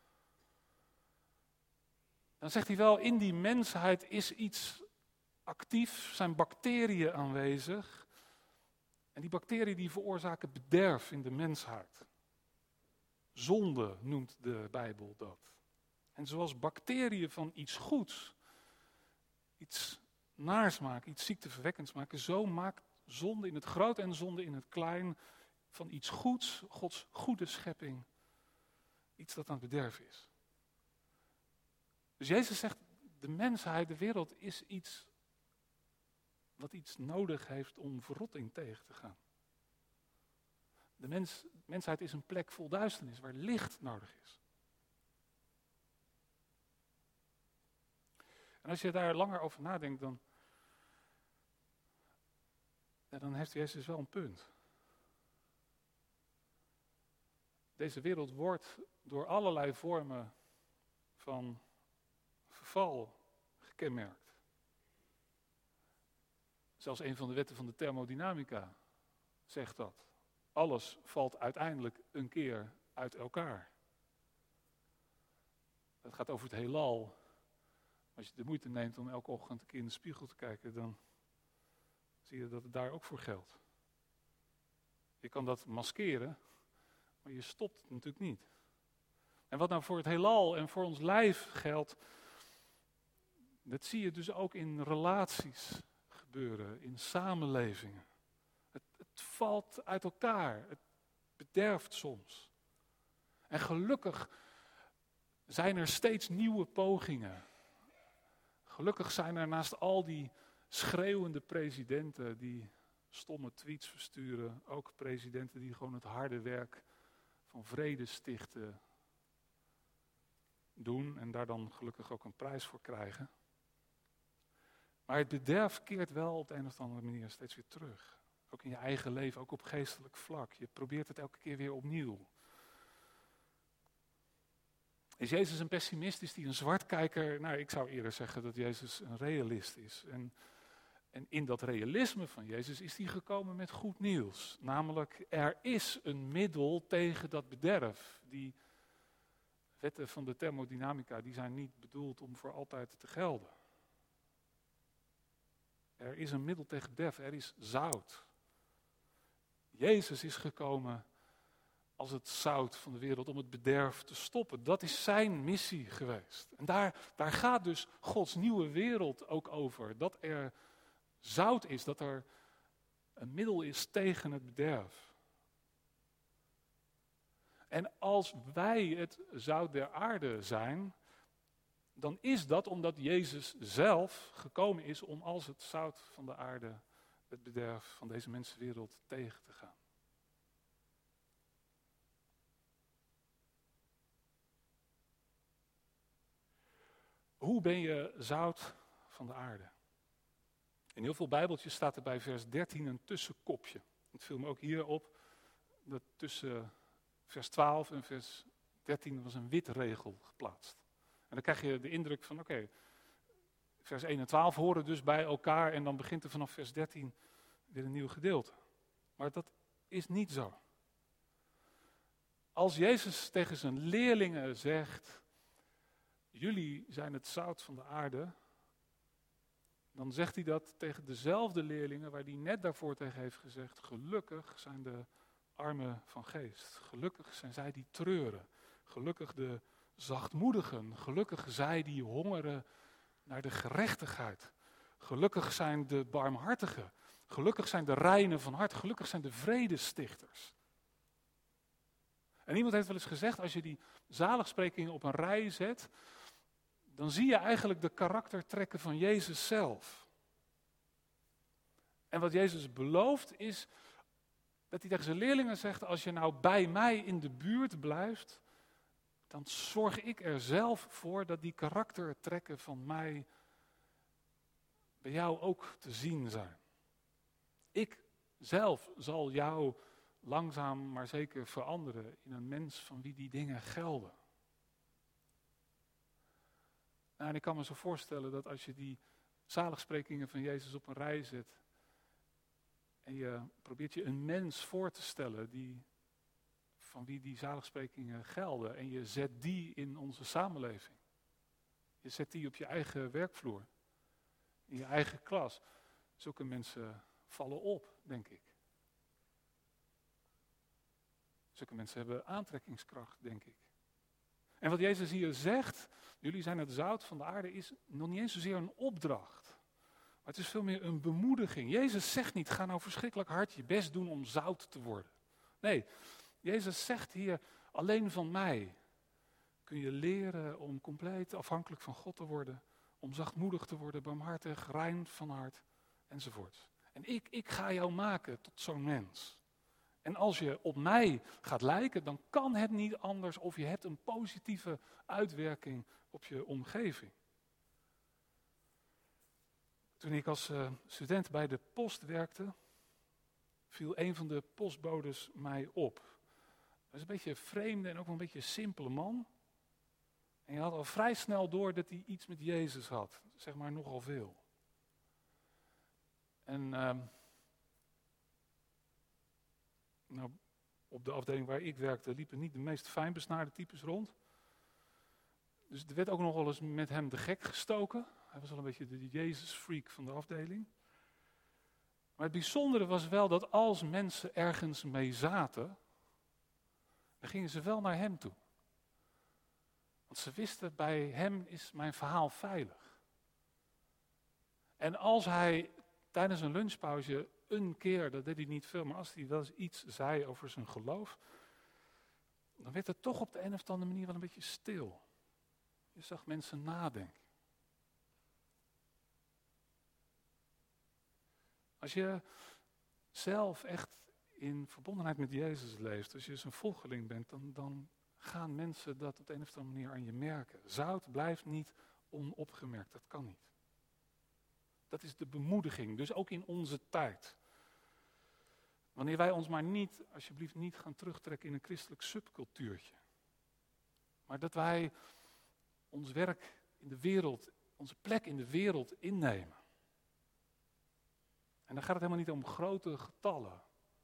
dan zegt hij wel, in die mensheid is iets actief, zijn bacteriën aanwezig. En die bacteriën die veroorzaken bederf in de mensheid. Zonde noemt de Bijbel dat. En zoals bacteriën van iets goeds, iets naars maken, iets ziekteverwekkends maken, zo maakt zonde in het groot en zonde in het klein van iets goeds, Gods goede schepping, iets dat aan het bederven is. Dus Jezus zegt, de mensheid, de wereld is iets wat iets nodig heeft om verrotting tegen te gaan. De mensheid is een plek vol duisternis, waar licht nodig is. En als je daar langer over nadenkt, dan heeft Jezus wel een punt. Deze wereld wordt door allerlei vormen van verval gekenmerkt. Zelfs een van de wetten van de thermodynamica zegt dat. Alles valt uiteindelijk een keer uit elkaar. Het gaat over het heelal. Als je de moeite neemt om elke ochtend een keer in de spiegel te kijken, dan zie je dat het daar ook voor geldt. Je kan dat maskeren, maar je stopt het natuurlijk niet. En wat nou voor het heelal en voor ons lijf geldt, dat zie je dus ook in relaties gebeuren, in samenlevingen. Het valt uit elkaar, het bederft soms. En gelukkig zijn er steeds nieuwe pogingen. Gelukkig zijn er naast al die schreeuwende presidenten die stomme tweets versturen, ook presidenten die gewoon het harde werk van vrede stichten doen en daar dan gelukkig ook een prijs voor krijgen. Maar het bederf keert wel op de een of andere manier steeds weer terug. Ook in je eigen leven, ook op geestelijk vlak. Je probeert het elke keer weer opnieuw. Is Jezus een pessimist? Is hij een zwartkijker? Nou, ik zou eerder zeggen dat Jezus een realist is. En in dat realisme van Jezus is hij gekomen met goed nieuws. Namelijk, er is een middel tegen dat bederf. Die wetten van de thermodynamica, die zijn niet bedoeld om voor altijd te gelden. Er is een middel tegen bederf, er is zout. Jezus is gekomen als het zout van de wereld om het bederf te stoppen. Dat is zijn missie geweest. En daar gaat dus Gods nieuwe wereld ook over. Dat er zout is, dat er een middel is tegen het bederf. En als wij het zout der aarde zijn, dan is dat omdat Jezus zelf gekomen is om als het zout van de aarde het bederf van deze mensenwereld tegen te gaan. Hoe ben je zout van de aarde? In heel veel bijbeltjes staat er bij vers 13 een tussenkopje. Het viel me ook hier op dat tussen vers 12 en vers 13 was een witregel geplaatst. En dan krijg je de indruk van oké, vers 1 en 12 horen dus bij elkaar en dan begint er vanaf vers 13 weer een nieuw gedeelte. Maar dat is niet zo. Als Jezus tegen zijn leerlingen zegt, jullie zijn het zout van de aarde, dan zegt hij dat tegen dezelfde leerlingen waar hij net daarvoor tegen heeft gezegd, gelukkig zijn de armen van geest. Gelukkig zijn zij die treuren. Gelukkig de zachtmoedigen. Gelukkig zij die hongeren naar de gerechtigheid. Gelukkig zijn de barmhartigen. Gelukkig zijn de reinen van hart. Gelukkig zijn de vredestichters. En iemand heeft wel eens gezegd, als je die zaligsprekingen op een rij zet, dan zie je eigenlijk de karaktertrekken van Jezus zelf. En wat Jezus belooft is dat hij tegen zijn leerlingen zegt, als je nou bij mij in de buurt blijft, dan zorg ik er zelf voor dat die karaktertrekken van mij bij jou ook te zien zijn. Ik zelf zal jou langzaam maar zeker veranderen in een mens van wie die dingen gelden. Nou, en ik kan me zo voorstellen dat als je die zaligsprekingen van Jezus op een rij zet en je probeert je een mens voor te stellen van wie die zaligsprekingen gelden en je zet die in onze samenleving. Je zet die op je eigen werkvloer, in je eigen klas. Zulke mensen vallen op, denk ik. Zulke mensen hebben aantrekkingskracht, denk ik. En wat Jezus hier zegt, jullie zijn het zout van de aarde, is nog niet eens zozeer een opdracht. Maar het is veel meer een bemoediging. Jezus zegt niet, ga nou verschrikkelijk hard je best doen om zout te worden. Nee, Jezus zegt hier, alleen van mij kun je leren om compleet afhankelijk van God te worden, om zachtmoedig te worden, barmhartig, rein van hart, enzovoort. En ik ga jou maken tot zo'n mens. En als je op mij gaat lijken, dan kan het niet anders of je hebt een positieve uitwerking op je omgeving. Toen ik als student bij de post werkte, viel een van de postbodes mij op. Dat was een beetje een vreemde en ook wel een beetje een simpele man. En je had al vrij snel door dat hij iets met Jezus had. Zeg maar nogal veel. En nou, op de afdeling waar ik werkte liepen niet de meest fijnbesnaarde types rond. Dus er werd ook nog wel eens met hem de gek gestoken. Hij was al een beetje de Jezus-freak van de afdeling. Maar het bijzondere was wel dat als mensen ergens mee zaten, dan gingen ze wel naar hem toe. Want ze wisten, bij hem is mijn verhaal veilig. En als hij tijdens een lunchpauze een keer, dat deed hij niet veel, maar als hij wel eens iets zei over zijn geloof, dan werd het toch op de een of andere manier wel een beetje stil. Je zag mensen nadenken. Als je zelf echt in verbondenheid met Jezus leeft, als je zijn volgeling bent, dan gaan mensen dat op de een of andere manier aan je merken. Zout blijft niet onopgemerkt, dat kan niet. Dat is de bemoediging, dus ook in onze tijd. Wanneer wij ons maar niet, alsjeblieft niet gaan terugtrekken in een christelijk subcultuurtje. Maar dat wij ons werk in de wereld, onze plek in de wereld innemen. En dan gaat het helemaal niet om grote getallen.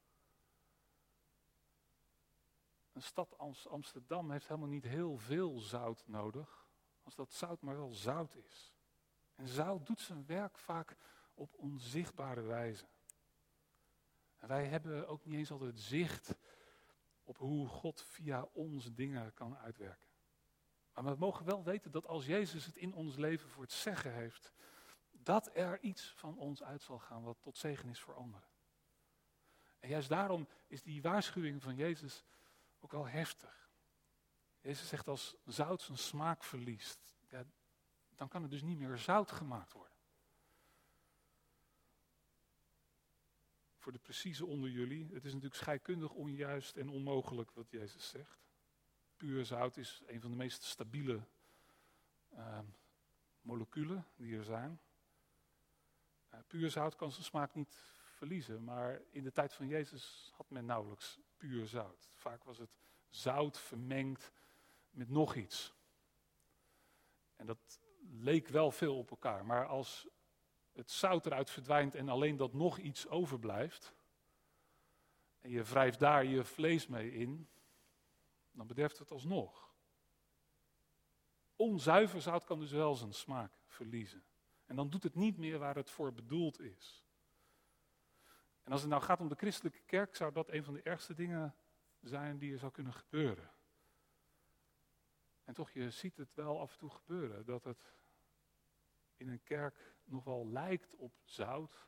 Een stad als Amsterdam heeft helemaal niet heel veel zout nodig, als dat zout maar wel zout is. En zout doet zijn werk vaak op onzichtbare wijze. En wij hebben ook niet eens altijd zicht op hoe God via ons dingen kan uitwerken. Maar we mogen wel weten dat als Jezus het in ons leven voor het zeggen heeft, dat er iets van ons uit zal gaan wat tot zegen is voor anderen. En juist daarom is die waarschuwing van Jezus ook wel heftig. Jezus zegt, als zout zijn smaak verliest, ja, dan kan het dus niet meer zout gemaakt worden. Voor de precieze onder jullie, het is natuurlijk scheikundig onjuist en onmogelijk wat Jezus zegt. Puur zout is een van de meest stabiele moleculen die er zijn. Puur zout kan zijn smaak niet verliezen, maar in de tijd van Jezus had men nauwelijks puur zout. Vaak was het zout vermengd met nog iets. En dat leek wel veel op elkaar, maar als het zout eruit verdwijnt en alleen dat nog iets overblijft, en je wrijft daar je vlees mee in, dan bederft het alsnog. Onzuiver zout kan dus wel zijn smaak verliezen. En dan doet het niet meer waar het voor bedoeld is. En als het nou gaat om de christelijke kerk, zou dat een van de ergste dingen zijn die er zou kunnen gebeuren. En toch, je ziet het wel af en toe gebeuren, dat het in een kerk nog wel lijkt op zout.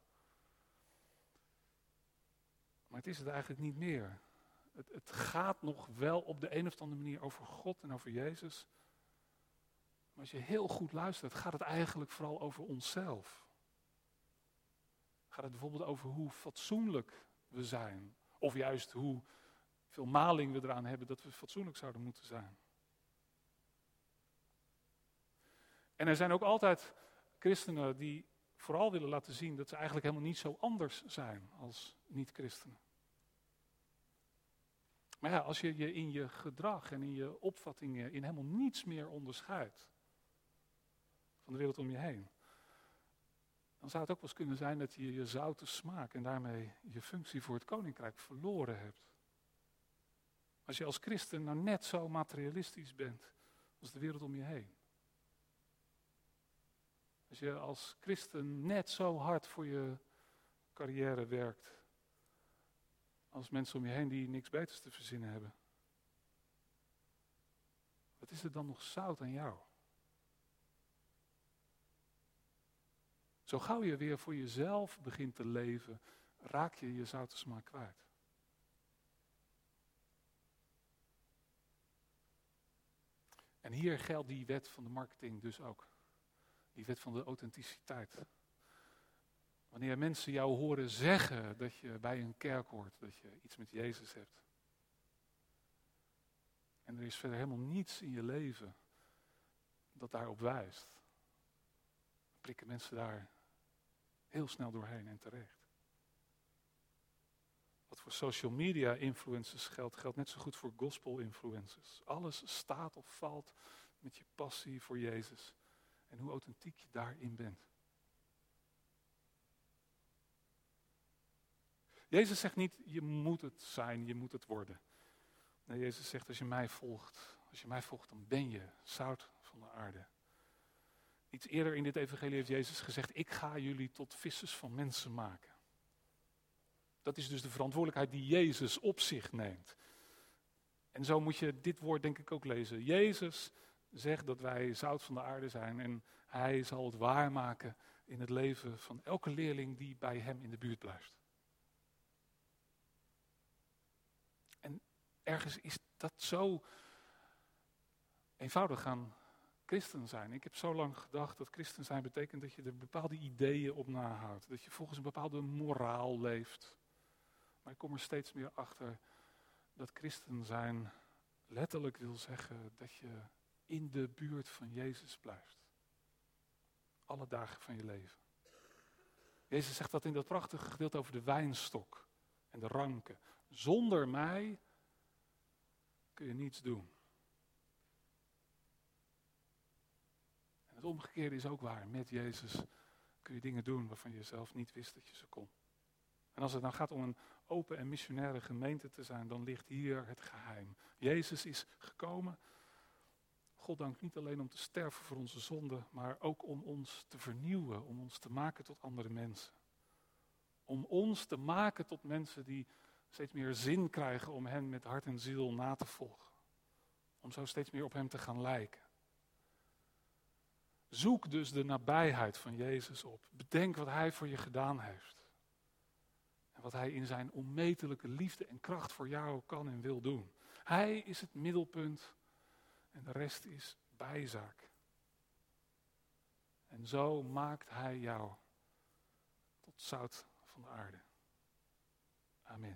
Maar het is het eigenlijk niet meer. Het gaat nog wel op de een of andere manier over God en over Jezus. Maar als je heel goed luistert, gaat het eigenlijk vooral over onszelf. Gaat het bijvoorbeeld over hoe fatsoenlijk we zijn. Of juist hoe veel maling we eraan hebben dat we fatsoenlijk zouden moeten zijn. En er zijn ook altijd christenen die vooral willen laten zien dat ze eigenlijk helemaal niet zo anders zijn als niet-christenen. Maar ja, als je je in je gedrag en in je opvattingen in helemaal niets meer onderscheidt van de wereld om je heen, dan zou het ook wel eens kunnen zijn dat je je zoute smaak en daarmee je functie voor het koninkrijk verloren hebt. Als je als christen nou net zo materialistisch bent als de wereld om je heen. Als je als christen net zo hard voor je carrière werkt als mensen om je heen die niks beters te verzinnen hebben. Wat is er dan nog zout aan jou? Zo gauw je weer voor jezelf begint te leven, raak je je zoute smaak kwijt. En hier geldt die wet van de marketing dus ook. Die wet van de authenticiteit. Wanneer mensen jou horen zeggen dat je bij een kerk hoort, dat je iets met Jezus hebt. En er is verder helemaal niets in je leven dat daarop wijst. Dan prikken mensen daar heel snel doorheen en terecht. Wat voor social media influencers geldt net zo goed voor gospel influencers. Alles staat of valt met je passie voor Jezus en hoe authentiek je daarin bent. Jezus zegt niet, je moet het zijn, je moet het worden. Nee, Jezus zegt, als je mij volgt, dan ben je zout van de aarde. Iets eerder in dit evangelie heeft Jezus gezegd, ik ga jullie tot vissers van mensen maken. Dat is dus de verantwoordelijkheid die Jezus op zich neemt. En zo moet je dit woord denk ik ook lezen. Jezus zegt dat wij zout van de aarde zijn en hij zal het waarmaken in het leven van elke leerling die bij hem in de buurt blijft. En ergens is dat zo eenvoudig aan christen zijn. Ik heb zo lang gedacht dat christen zijn betekent dat je er bepaalde ideeën op nahoudt. Dat je volgens een bepaalde moraal leeft. Maar ik kom er steeds meer achter dat christen zijn letterlijk wil zeggen dat je in de buurt van Jezus blijft. Alle dagen van je leven. Jezus zegt dat in dat prachtige gedeelte over de wijnstok en de ranken. Zonder mij kun je niets doen. En het omgekeerde is ook waar. Met Jezus kun je dingen doen waarvan je zelf niet wist dat je ze kon. En als het nou gaat om een open en missionaire gemeente te zijn, dan ligt hier het geheim. Jezus is gekomen, goddank niet alleen om te sterven voor onze zonden, maar ook om ons te vernieuwen, om ons te maken tot andere mensen. Om ons te maken tot mensen die steeds meer zin krijgen om hem met hart en ziel na te volgen. Om zo steeds meer op hem te gaan lijken. Zoek dus de nabijheid van Jezus op. Bedenk wat hij voor je gedaan heeft. En wat hij in zijn onmetelijke liefde en kracht voor jou kan en wil doen. Hij is het middelpunt en de rest is bijzaak. En zo maakt hij jou tot zout van de aarde. Amen.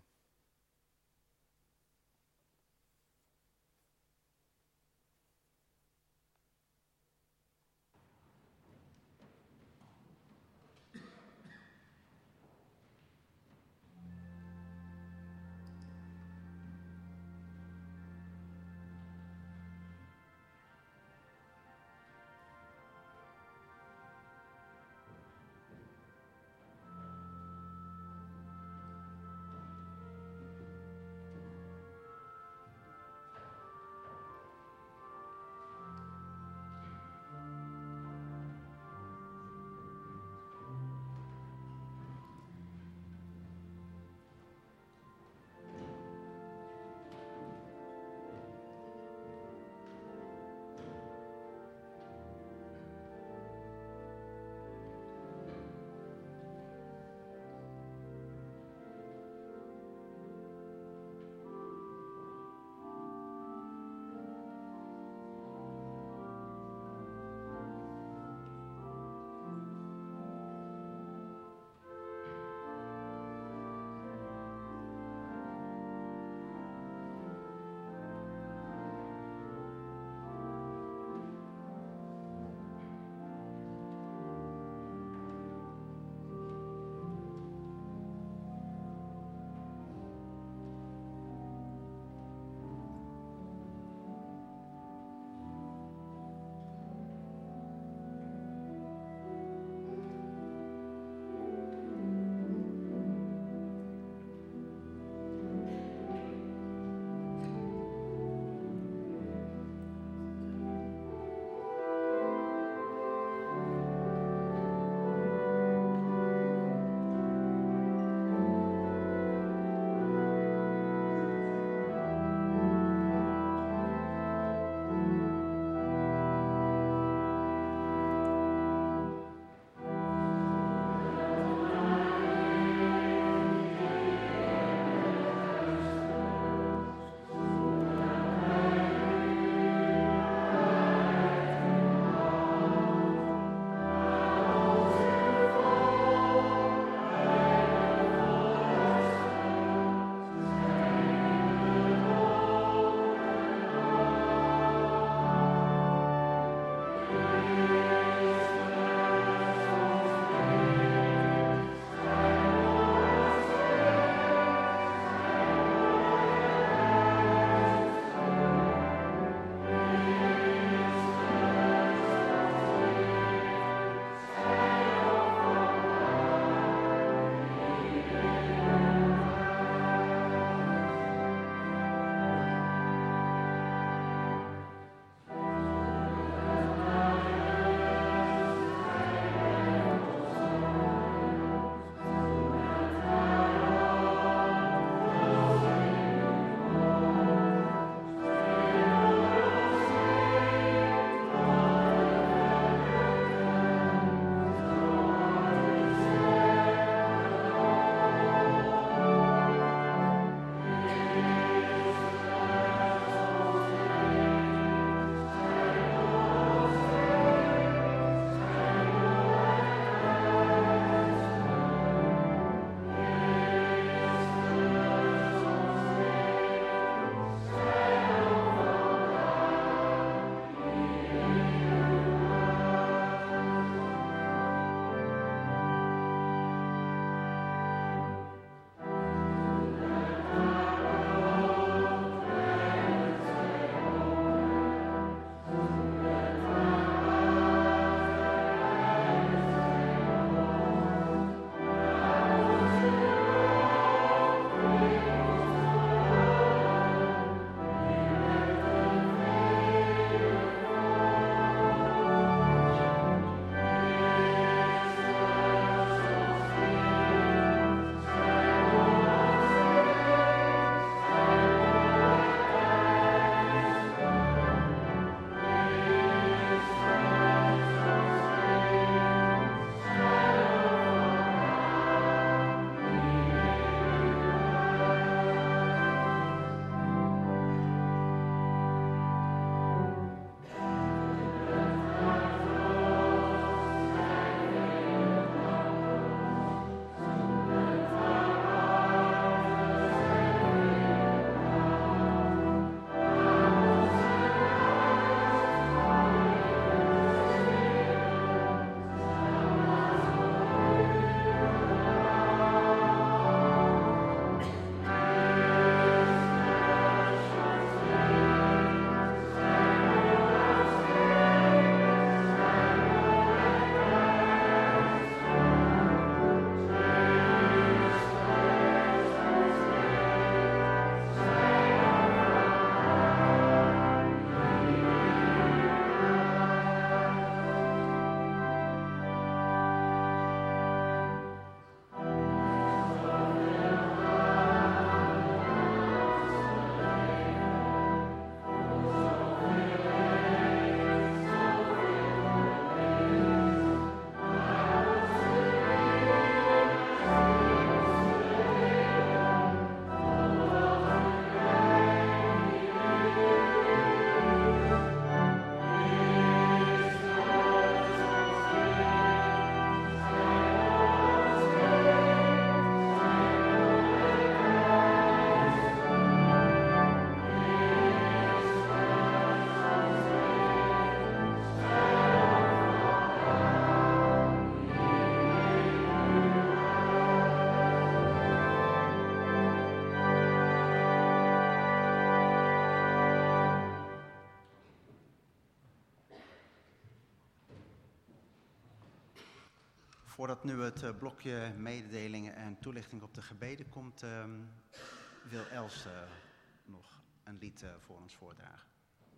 Voordat nu het blokje mededelingen en toelichting op de gebeden komt, wil Els nog een lied voor ons voordragen.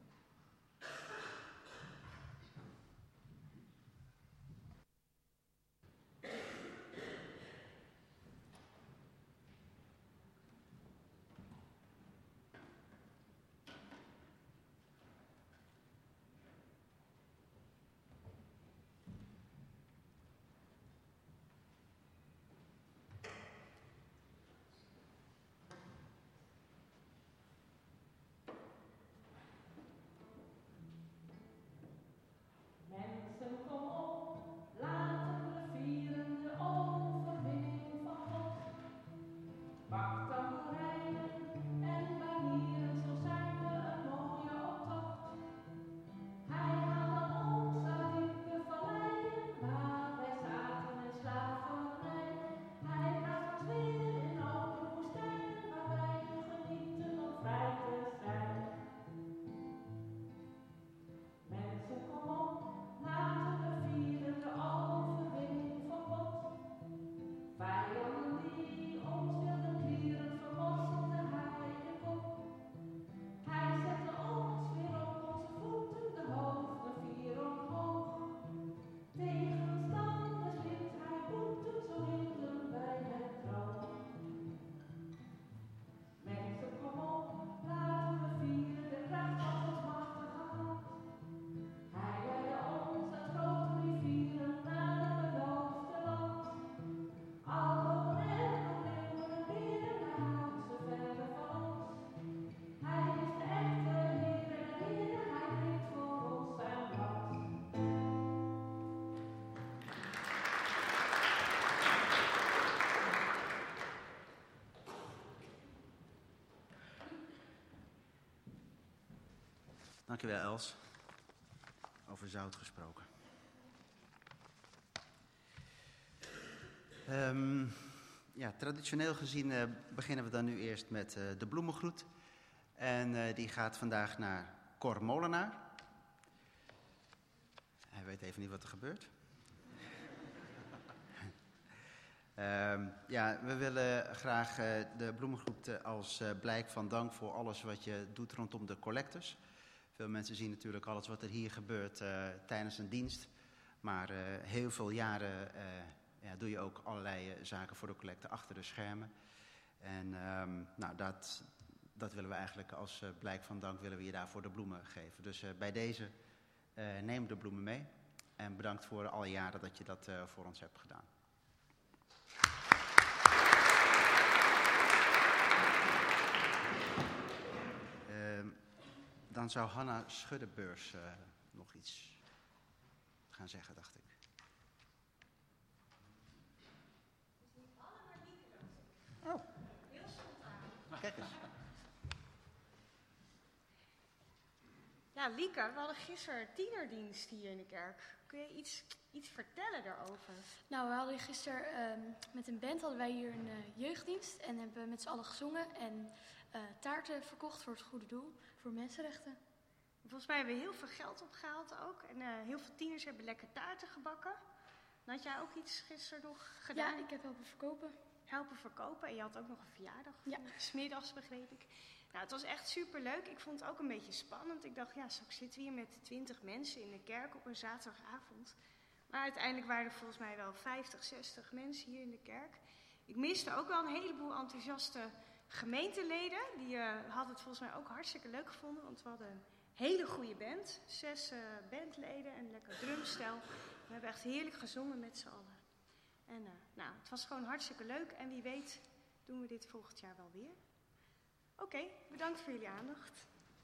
Dankjewel, Els. Over zout gesproken. Traditioneel gezien beginnen we dan nu eerst met de bloemengroet. En die gaat vandaag naar Cor Molenaar. Hij weet even niet wat er gebeurt. We willen graag de bloemengroet als blijk van dank voor alles wat je doet rondom de collectes. Veel mensen zien natuurlijk alles wat er hier gebeurt tijdens een dienst. Maar heel veel jaren doe je ook allerlei zaken voor de collecte achter de schermen. En dat willen we eigenlijk als blijk van dank willen we je daarvoor de bloemen geven. Dus bij deze neem de bloemen mee. En bedankt voor alle jaren dat je dat voor ons hebt gedaan. Dan zou Hanna Schuddebeurs nog iets gaan zeggen, dacht ik. Oh. Heel spontaan. Kijk eens. Ja, Lieke, we hadden gisteren tienerdienst hier in de kerk. Kun je iets vertellen daarover? Nou, we hadden gisteren met een band hadden wij hier een jeugddienst en hebben met z'n allen gezongen en taarten verkocht voor het goede doel, voor mensenrechten. Volgens mij hebben we heel veel geld opgehaald ook en heel veel tieners hebben lekker taarten gebakken. En had jij ook iets gisteren nog gedaan? Ja, ik heb helpen verkopen. Helpen verkopen en je had ook nog een verjaardag, ja. 's middags begreep ik. Nou, het was echt superleuk. Ik vond het ook een beetje spannend. Ik dacht, ja, straks zitten we hier met 20 mensen in de kerk op een zaterdagavond. Maar uiteindelijk waren er volgens mij wel 50, 60 mensen hier in de kerk. Ik miste ook wel een heleboel enthousiaste gemeenteleden. Die hadden het volgens mij ook hartstikke leuk gevonden, want we hadden een hele goede band. 6 bandleden en een lekker drumstel. We hebben echt heerlijk gezongen met z'n allen. En het was gewoon hartstikke leuk en wie weet doen we dit volgend jaar wel weer. Oké, bedankt voor jullie aandacht.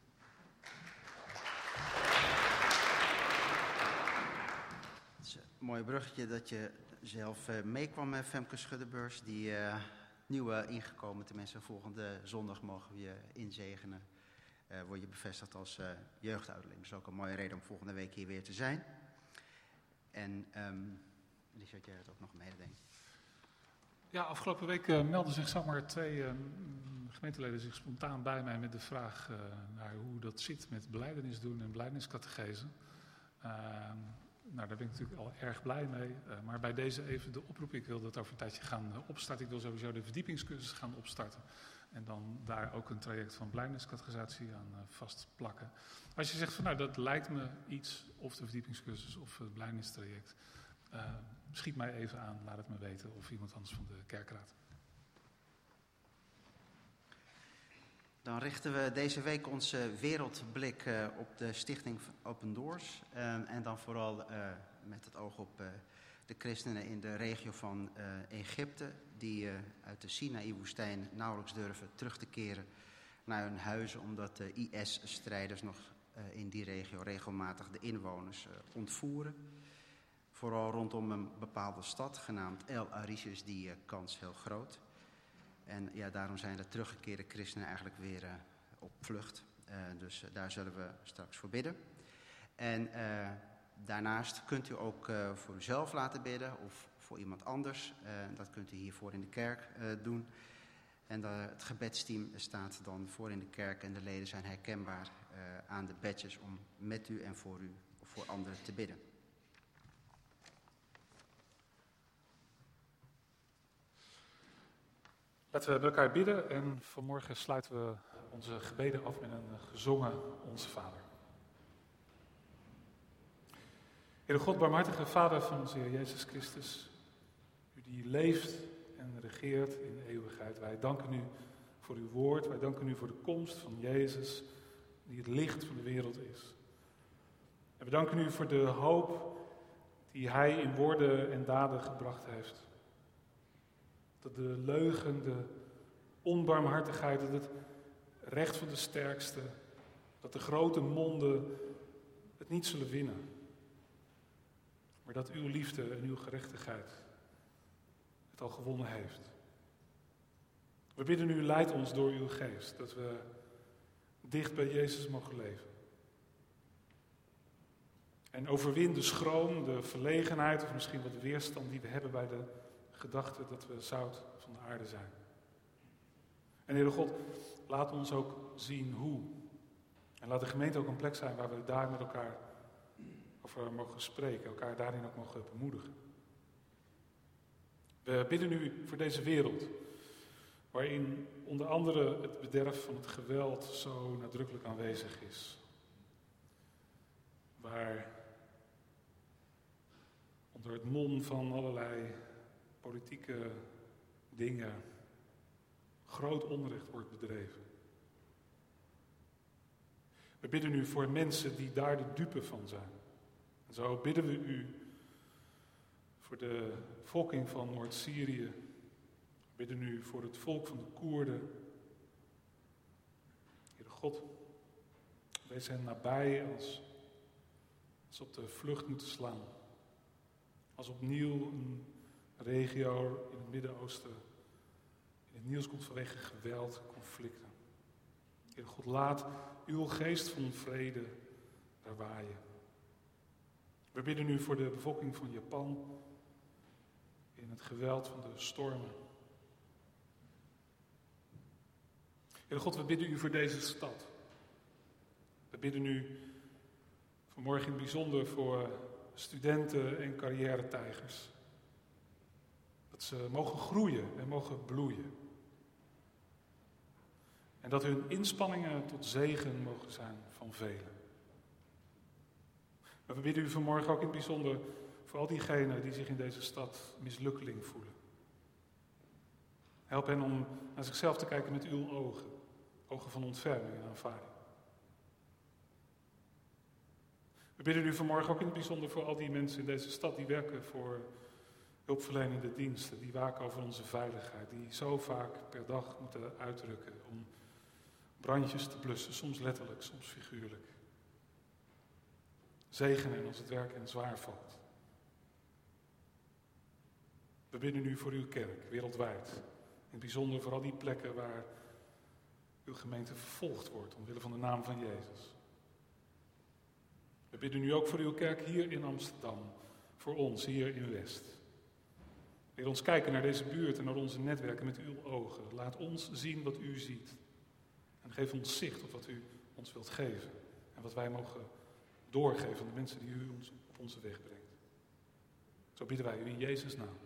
Het is een mooi bruggetje dat je zelf meekwam met Femke Schuddebeurs. Die nieuwe ingekomen mensen volgende zondag mogen we je inzegenen. Word je bevestigd als jeugdouderling. Dus ook een mooie reden om volgende week hier weer te zijn. En Richard, jij het ook nog mededenken? Ja, afgelopen week melden zich zomaar 2 gemeenteleden zich spontaan bij mij met de vraag naar hoe dat zit met belijdenis doen en belijdeniscategese. Nou, daar ben ik natuurlijk al erg blij mee. Maar bij deze even de oproep. Ik wil dat over een tijdje gaan opstarten. Ik wil sowieso de verdiepingscursus gaan opstarten. En dan daar ook een traject van blijdeniscategorisatie aan vastplakken. Als je zegt van nou, dat lijkt me iets, of de verdiepingscursus of het blijdennistraject. Schiet mij even aan, laat het me weten. Of iemand anders van de kerkraad. Dan richten we deze week onze wereldblik op de stichting Open Doors. En dan vooral met het oog op de christenen in de regio van Egypte. Die uit de Sinaï-woestijn nauwelijks durven terug te keren naar hun huizen. Omdat de IS-strijders nog in die regio regelmatig de inwoners ontvoeren. Vooral rondom een bepaalde stad genaamd El Arish is die kans heel groot. En ja, daarom zijn de teruggekeerde christenen eigenlijk weer op vlucht. Dus daar zullen we straks voor bidden. En daarnaast kunt u ook voor uzelf laten bidden of voor iemand anders. Dat kunt u hiervoor in de kerk doen. En het gebedsteam staat dan voor in de kerk en de leden zijn herkenbaar aan de badges om met u en voor u of voor anderen te bidden. Laten we met elkaar bidden en vanmorgen sluiten we onze gebeden af met een gezongen Onze Vader. Heere God, barmhartige Vader van onze Heer Jezus Christus, u die leeft en regeert in de eeuwigheid. Wij danken u voor uw woord, wij danken u voor de komst van Jezus, die het licht van de wereld is. En we danken u voor de hoop die hij in woorden en daden gebracht heeft. Dat de leugen, de onbarmhartigheid, dat het recht van de sterkste, dat de grote monden het niet zullen winnen. Maar dat uw liefde en uw gerechtigheid het al gewonnen heeft. We bidden u, leid ons door uw geest, dat we dicht bij Jezus mogen leven. En overwin de schroom, de verlegenheid of misschien wat weerstand die we hebben bij de gedachte dat we zout van de aarde zijn. En Heere God, laat ons ook zien hoe. En laat de gemeente ook een plek zijn waar we daar met elkaar over mogen spreken, elkaar daarin ook mogen bemoedigen. We bidden u voor deze wereld, waarin onder andere het bederf van het geweld zo nadrukkelijk aanwezig is. Waar onder het mom van allerlei politieke dingen groot onrecht wordt bedreven. We bidden u voor mensen die daar de dupe van zijn. En zo bidden we u voor de bevolking van Noord-Syrië. We bidden u voor het volk van de Koerden. Heere God, wees hen nabij als ze op de vlucht moeten slaan. Als opnieuw een regio in het Midden-Oosten in het nieuws komt vanwege geweld, conflicten. Heer God, laat uw geest van vrede daar waaien. We bidden u voor de bevolking van Japan in het geweld van de stormen. Heer God, we bidden u voor deze stad. We bidden u vanmorgen in het bijzonder voor studenten en carrière-tijgers. Dat ze mogen groeien en mogen bloeien. En dat hun inspanningen tot zegen mogen zijn van velen. Maar we bidden u vanmorgen ook in het bijzonder voor al diegenen die zich in deze stad mislukkeling voelen. Help hen om naar zichzelf te kijken met uw ogen. Ogen van ontferming en aanvaarding. We bidden u vanmorgen ook in het bijzonder voor al die mensen in deze stad die werken voor hulpverlenende diensten, die waken over onze veiligheid, die zo vaak per dag moeten uitrukken om brandjes te blussen, soms letterlijk, soms figuurlijk. Zegen hen als het werk hen zwaar valt. We bidden u voor uw kerk, wereldwijd. In het bijzonder voor al die plekken waar uw gemeente vervolgd wordt, omwille van de naam van Jezus. We bidden u ook voor uw kerk hier in Amsterdam, voor ons hier in West. Leer ons kijken naar deze buurt en naar onze netwerken met uw ogen. Laat ons zien wat u ziet. En geef ons zicht op wat u ons wilt geven. En wat wij mogen doorgeven aan de mensen die u ons op onze weg brengt. Zo bidden wij u in Jezus' naam.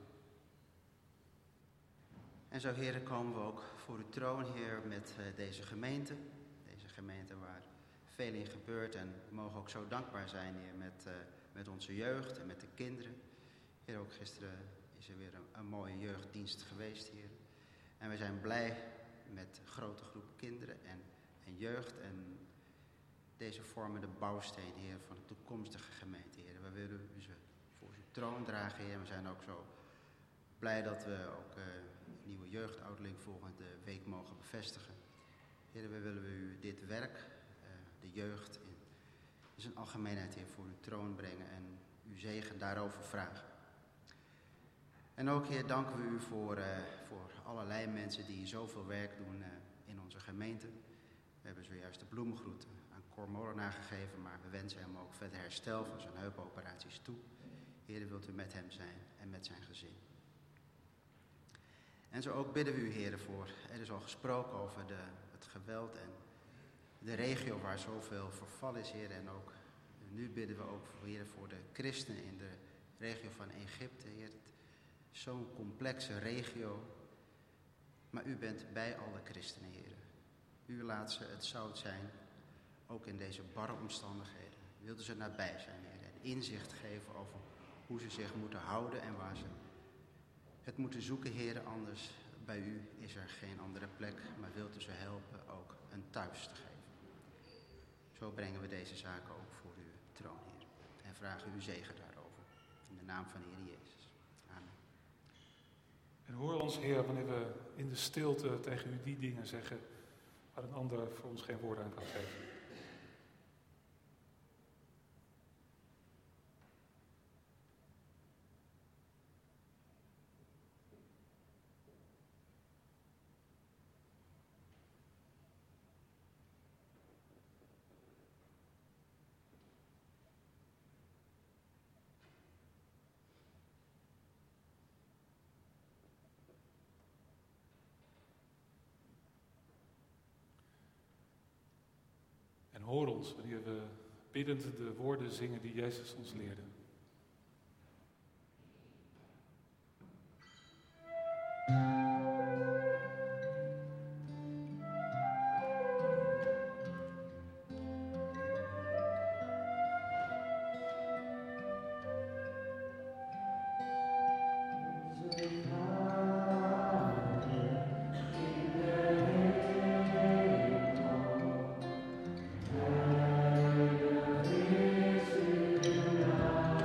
En zo, Heer, komen we ook voor uw troon, Heer, met deze gemeente. Deze gemeente waar veel in gebeurt. En we mogen ook zo dankbaar zijn, Heer, met onze jeugd en met de kinderen. Heer, ook gisteren is er weer een mooie jeugddienst geweest, Heer. En we zijn blij met een grote groep kinderen en jeugd. En deze vormen de bouwsteen, Heer, van de toekomstige gemeente, Heer. We willen u ze voor uw troon dragen, Heer. We zijn ook zo blij dat we ook een nieuwe jeugdouderling volgende week mogen bevestigen. Heer, we willen u dit werk, de jeugd in zijn algemeenheid, Heer, voor uw troon brengen en uw zegen daarover vragen. En ook, Heer, danken we u voor allerlei mensen die zoveel werk doen in onze gemeente. We hebben zojuist de bloemgroet aan Cor Molenaar gegeven, maar we wensen hem ook verder herstel van zijn heupoperaties toe. Heer, wilt u met hem zijn en met zijn gezin. En zo ook bidden we u, Heer, voor. Er is al gesproken over het geweld en de regio waar zoveel verval is, Heer. En ook nu bidden we ook, Heer, voor de christenen in de regio van Egypte, Heer. Zo'n complexe regio. Maar u bent bij alle christenen, Heer. U laat ze het zout zijn, ook in deze barre omstandigheden. Wilt u ze nabij zijn, Heer. En inzicht geven over hoe ze zich moeten houden en waar ze het moeten zoeken, Heer. Anders, bij u is er geen andere plek. Maar wilt u ze helpen ook een thuis te geven. Zo brengen we deze zaken ook voor uw troon, Heer. En vragen uw zegen daarover. In de naam van de Heer Jezus. Amen. En hoor ons, Heer, wanneer we in de stilte tegen u die dingen zeggen waar een ander voor ons geen woord aan kan geven. En hoor ons wanneer we biddend de woorden zingen die Jezus ons leerde. Heilig is uw naam.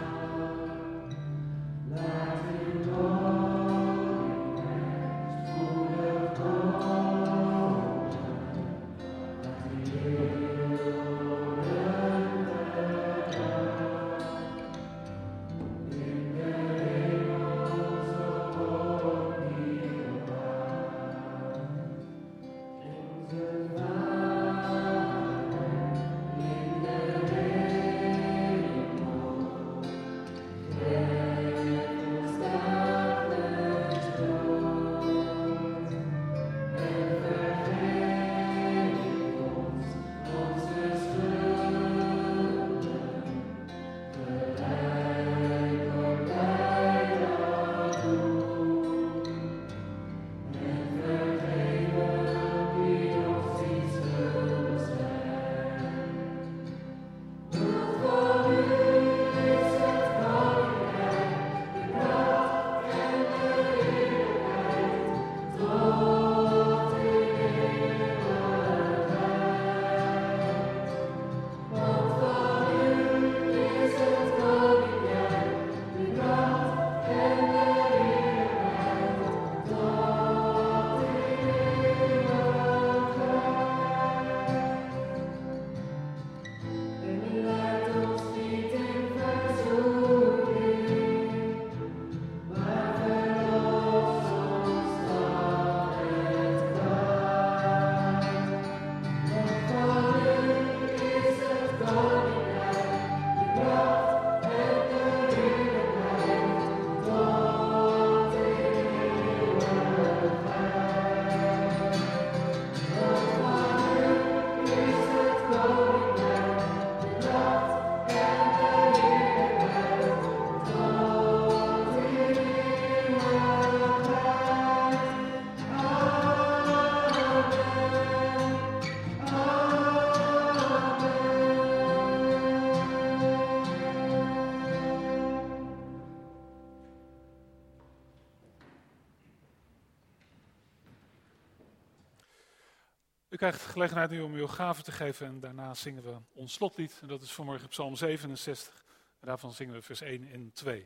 U krijgt de gelegenheid nu om uw gave te geven en daarna zingen we ons slotlied. En dat is vanmorgen Psalm 67. En daarvan zingen we vers 1 en 2.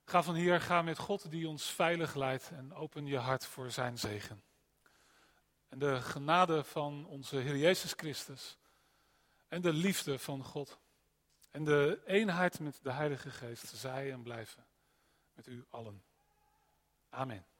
Ga van hier, ga met God die ons veilig leidt en open je hart voor zijn zegen. En de genade van onze Heer Jezus Christus en de liefde van God en de eenheid met de Heilige Geest zij en blijven met u allen. Amen.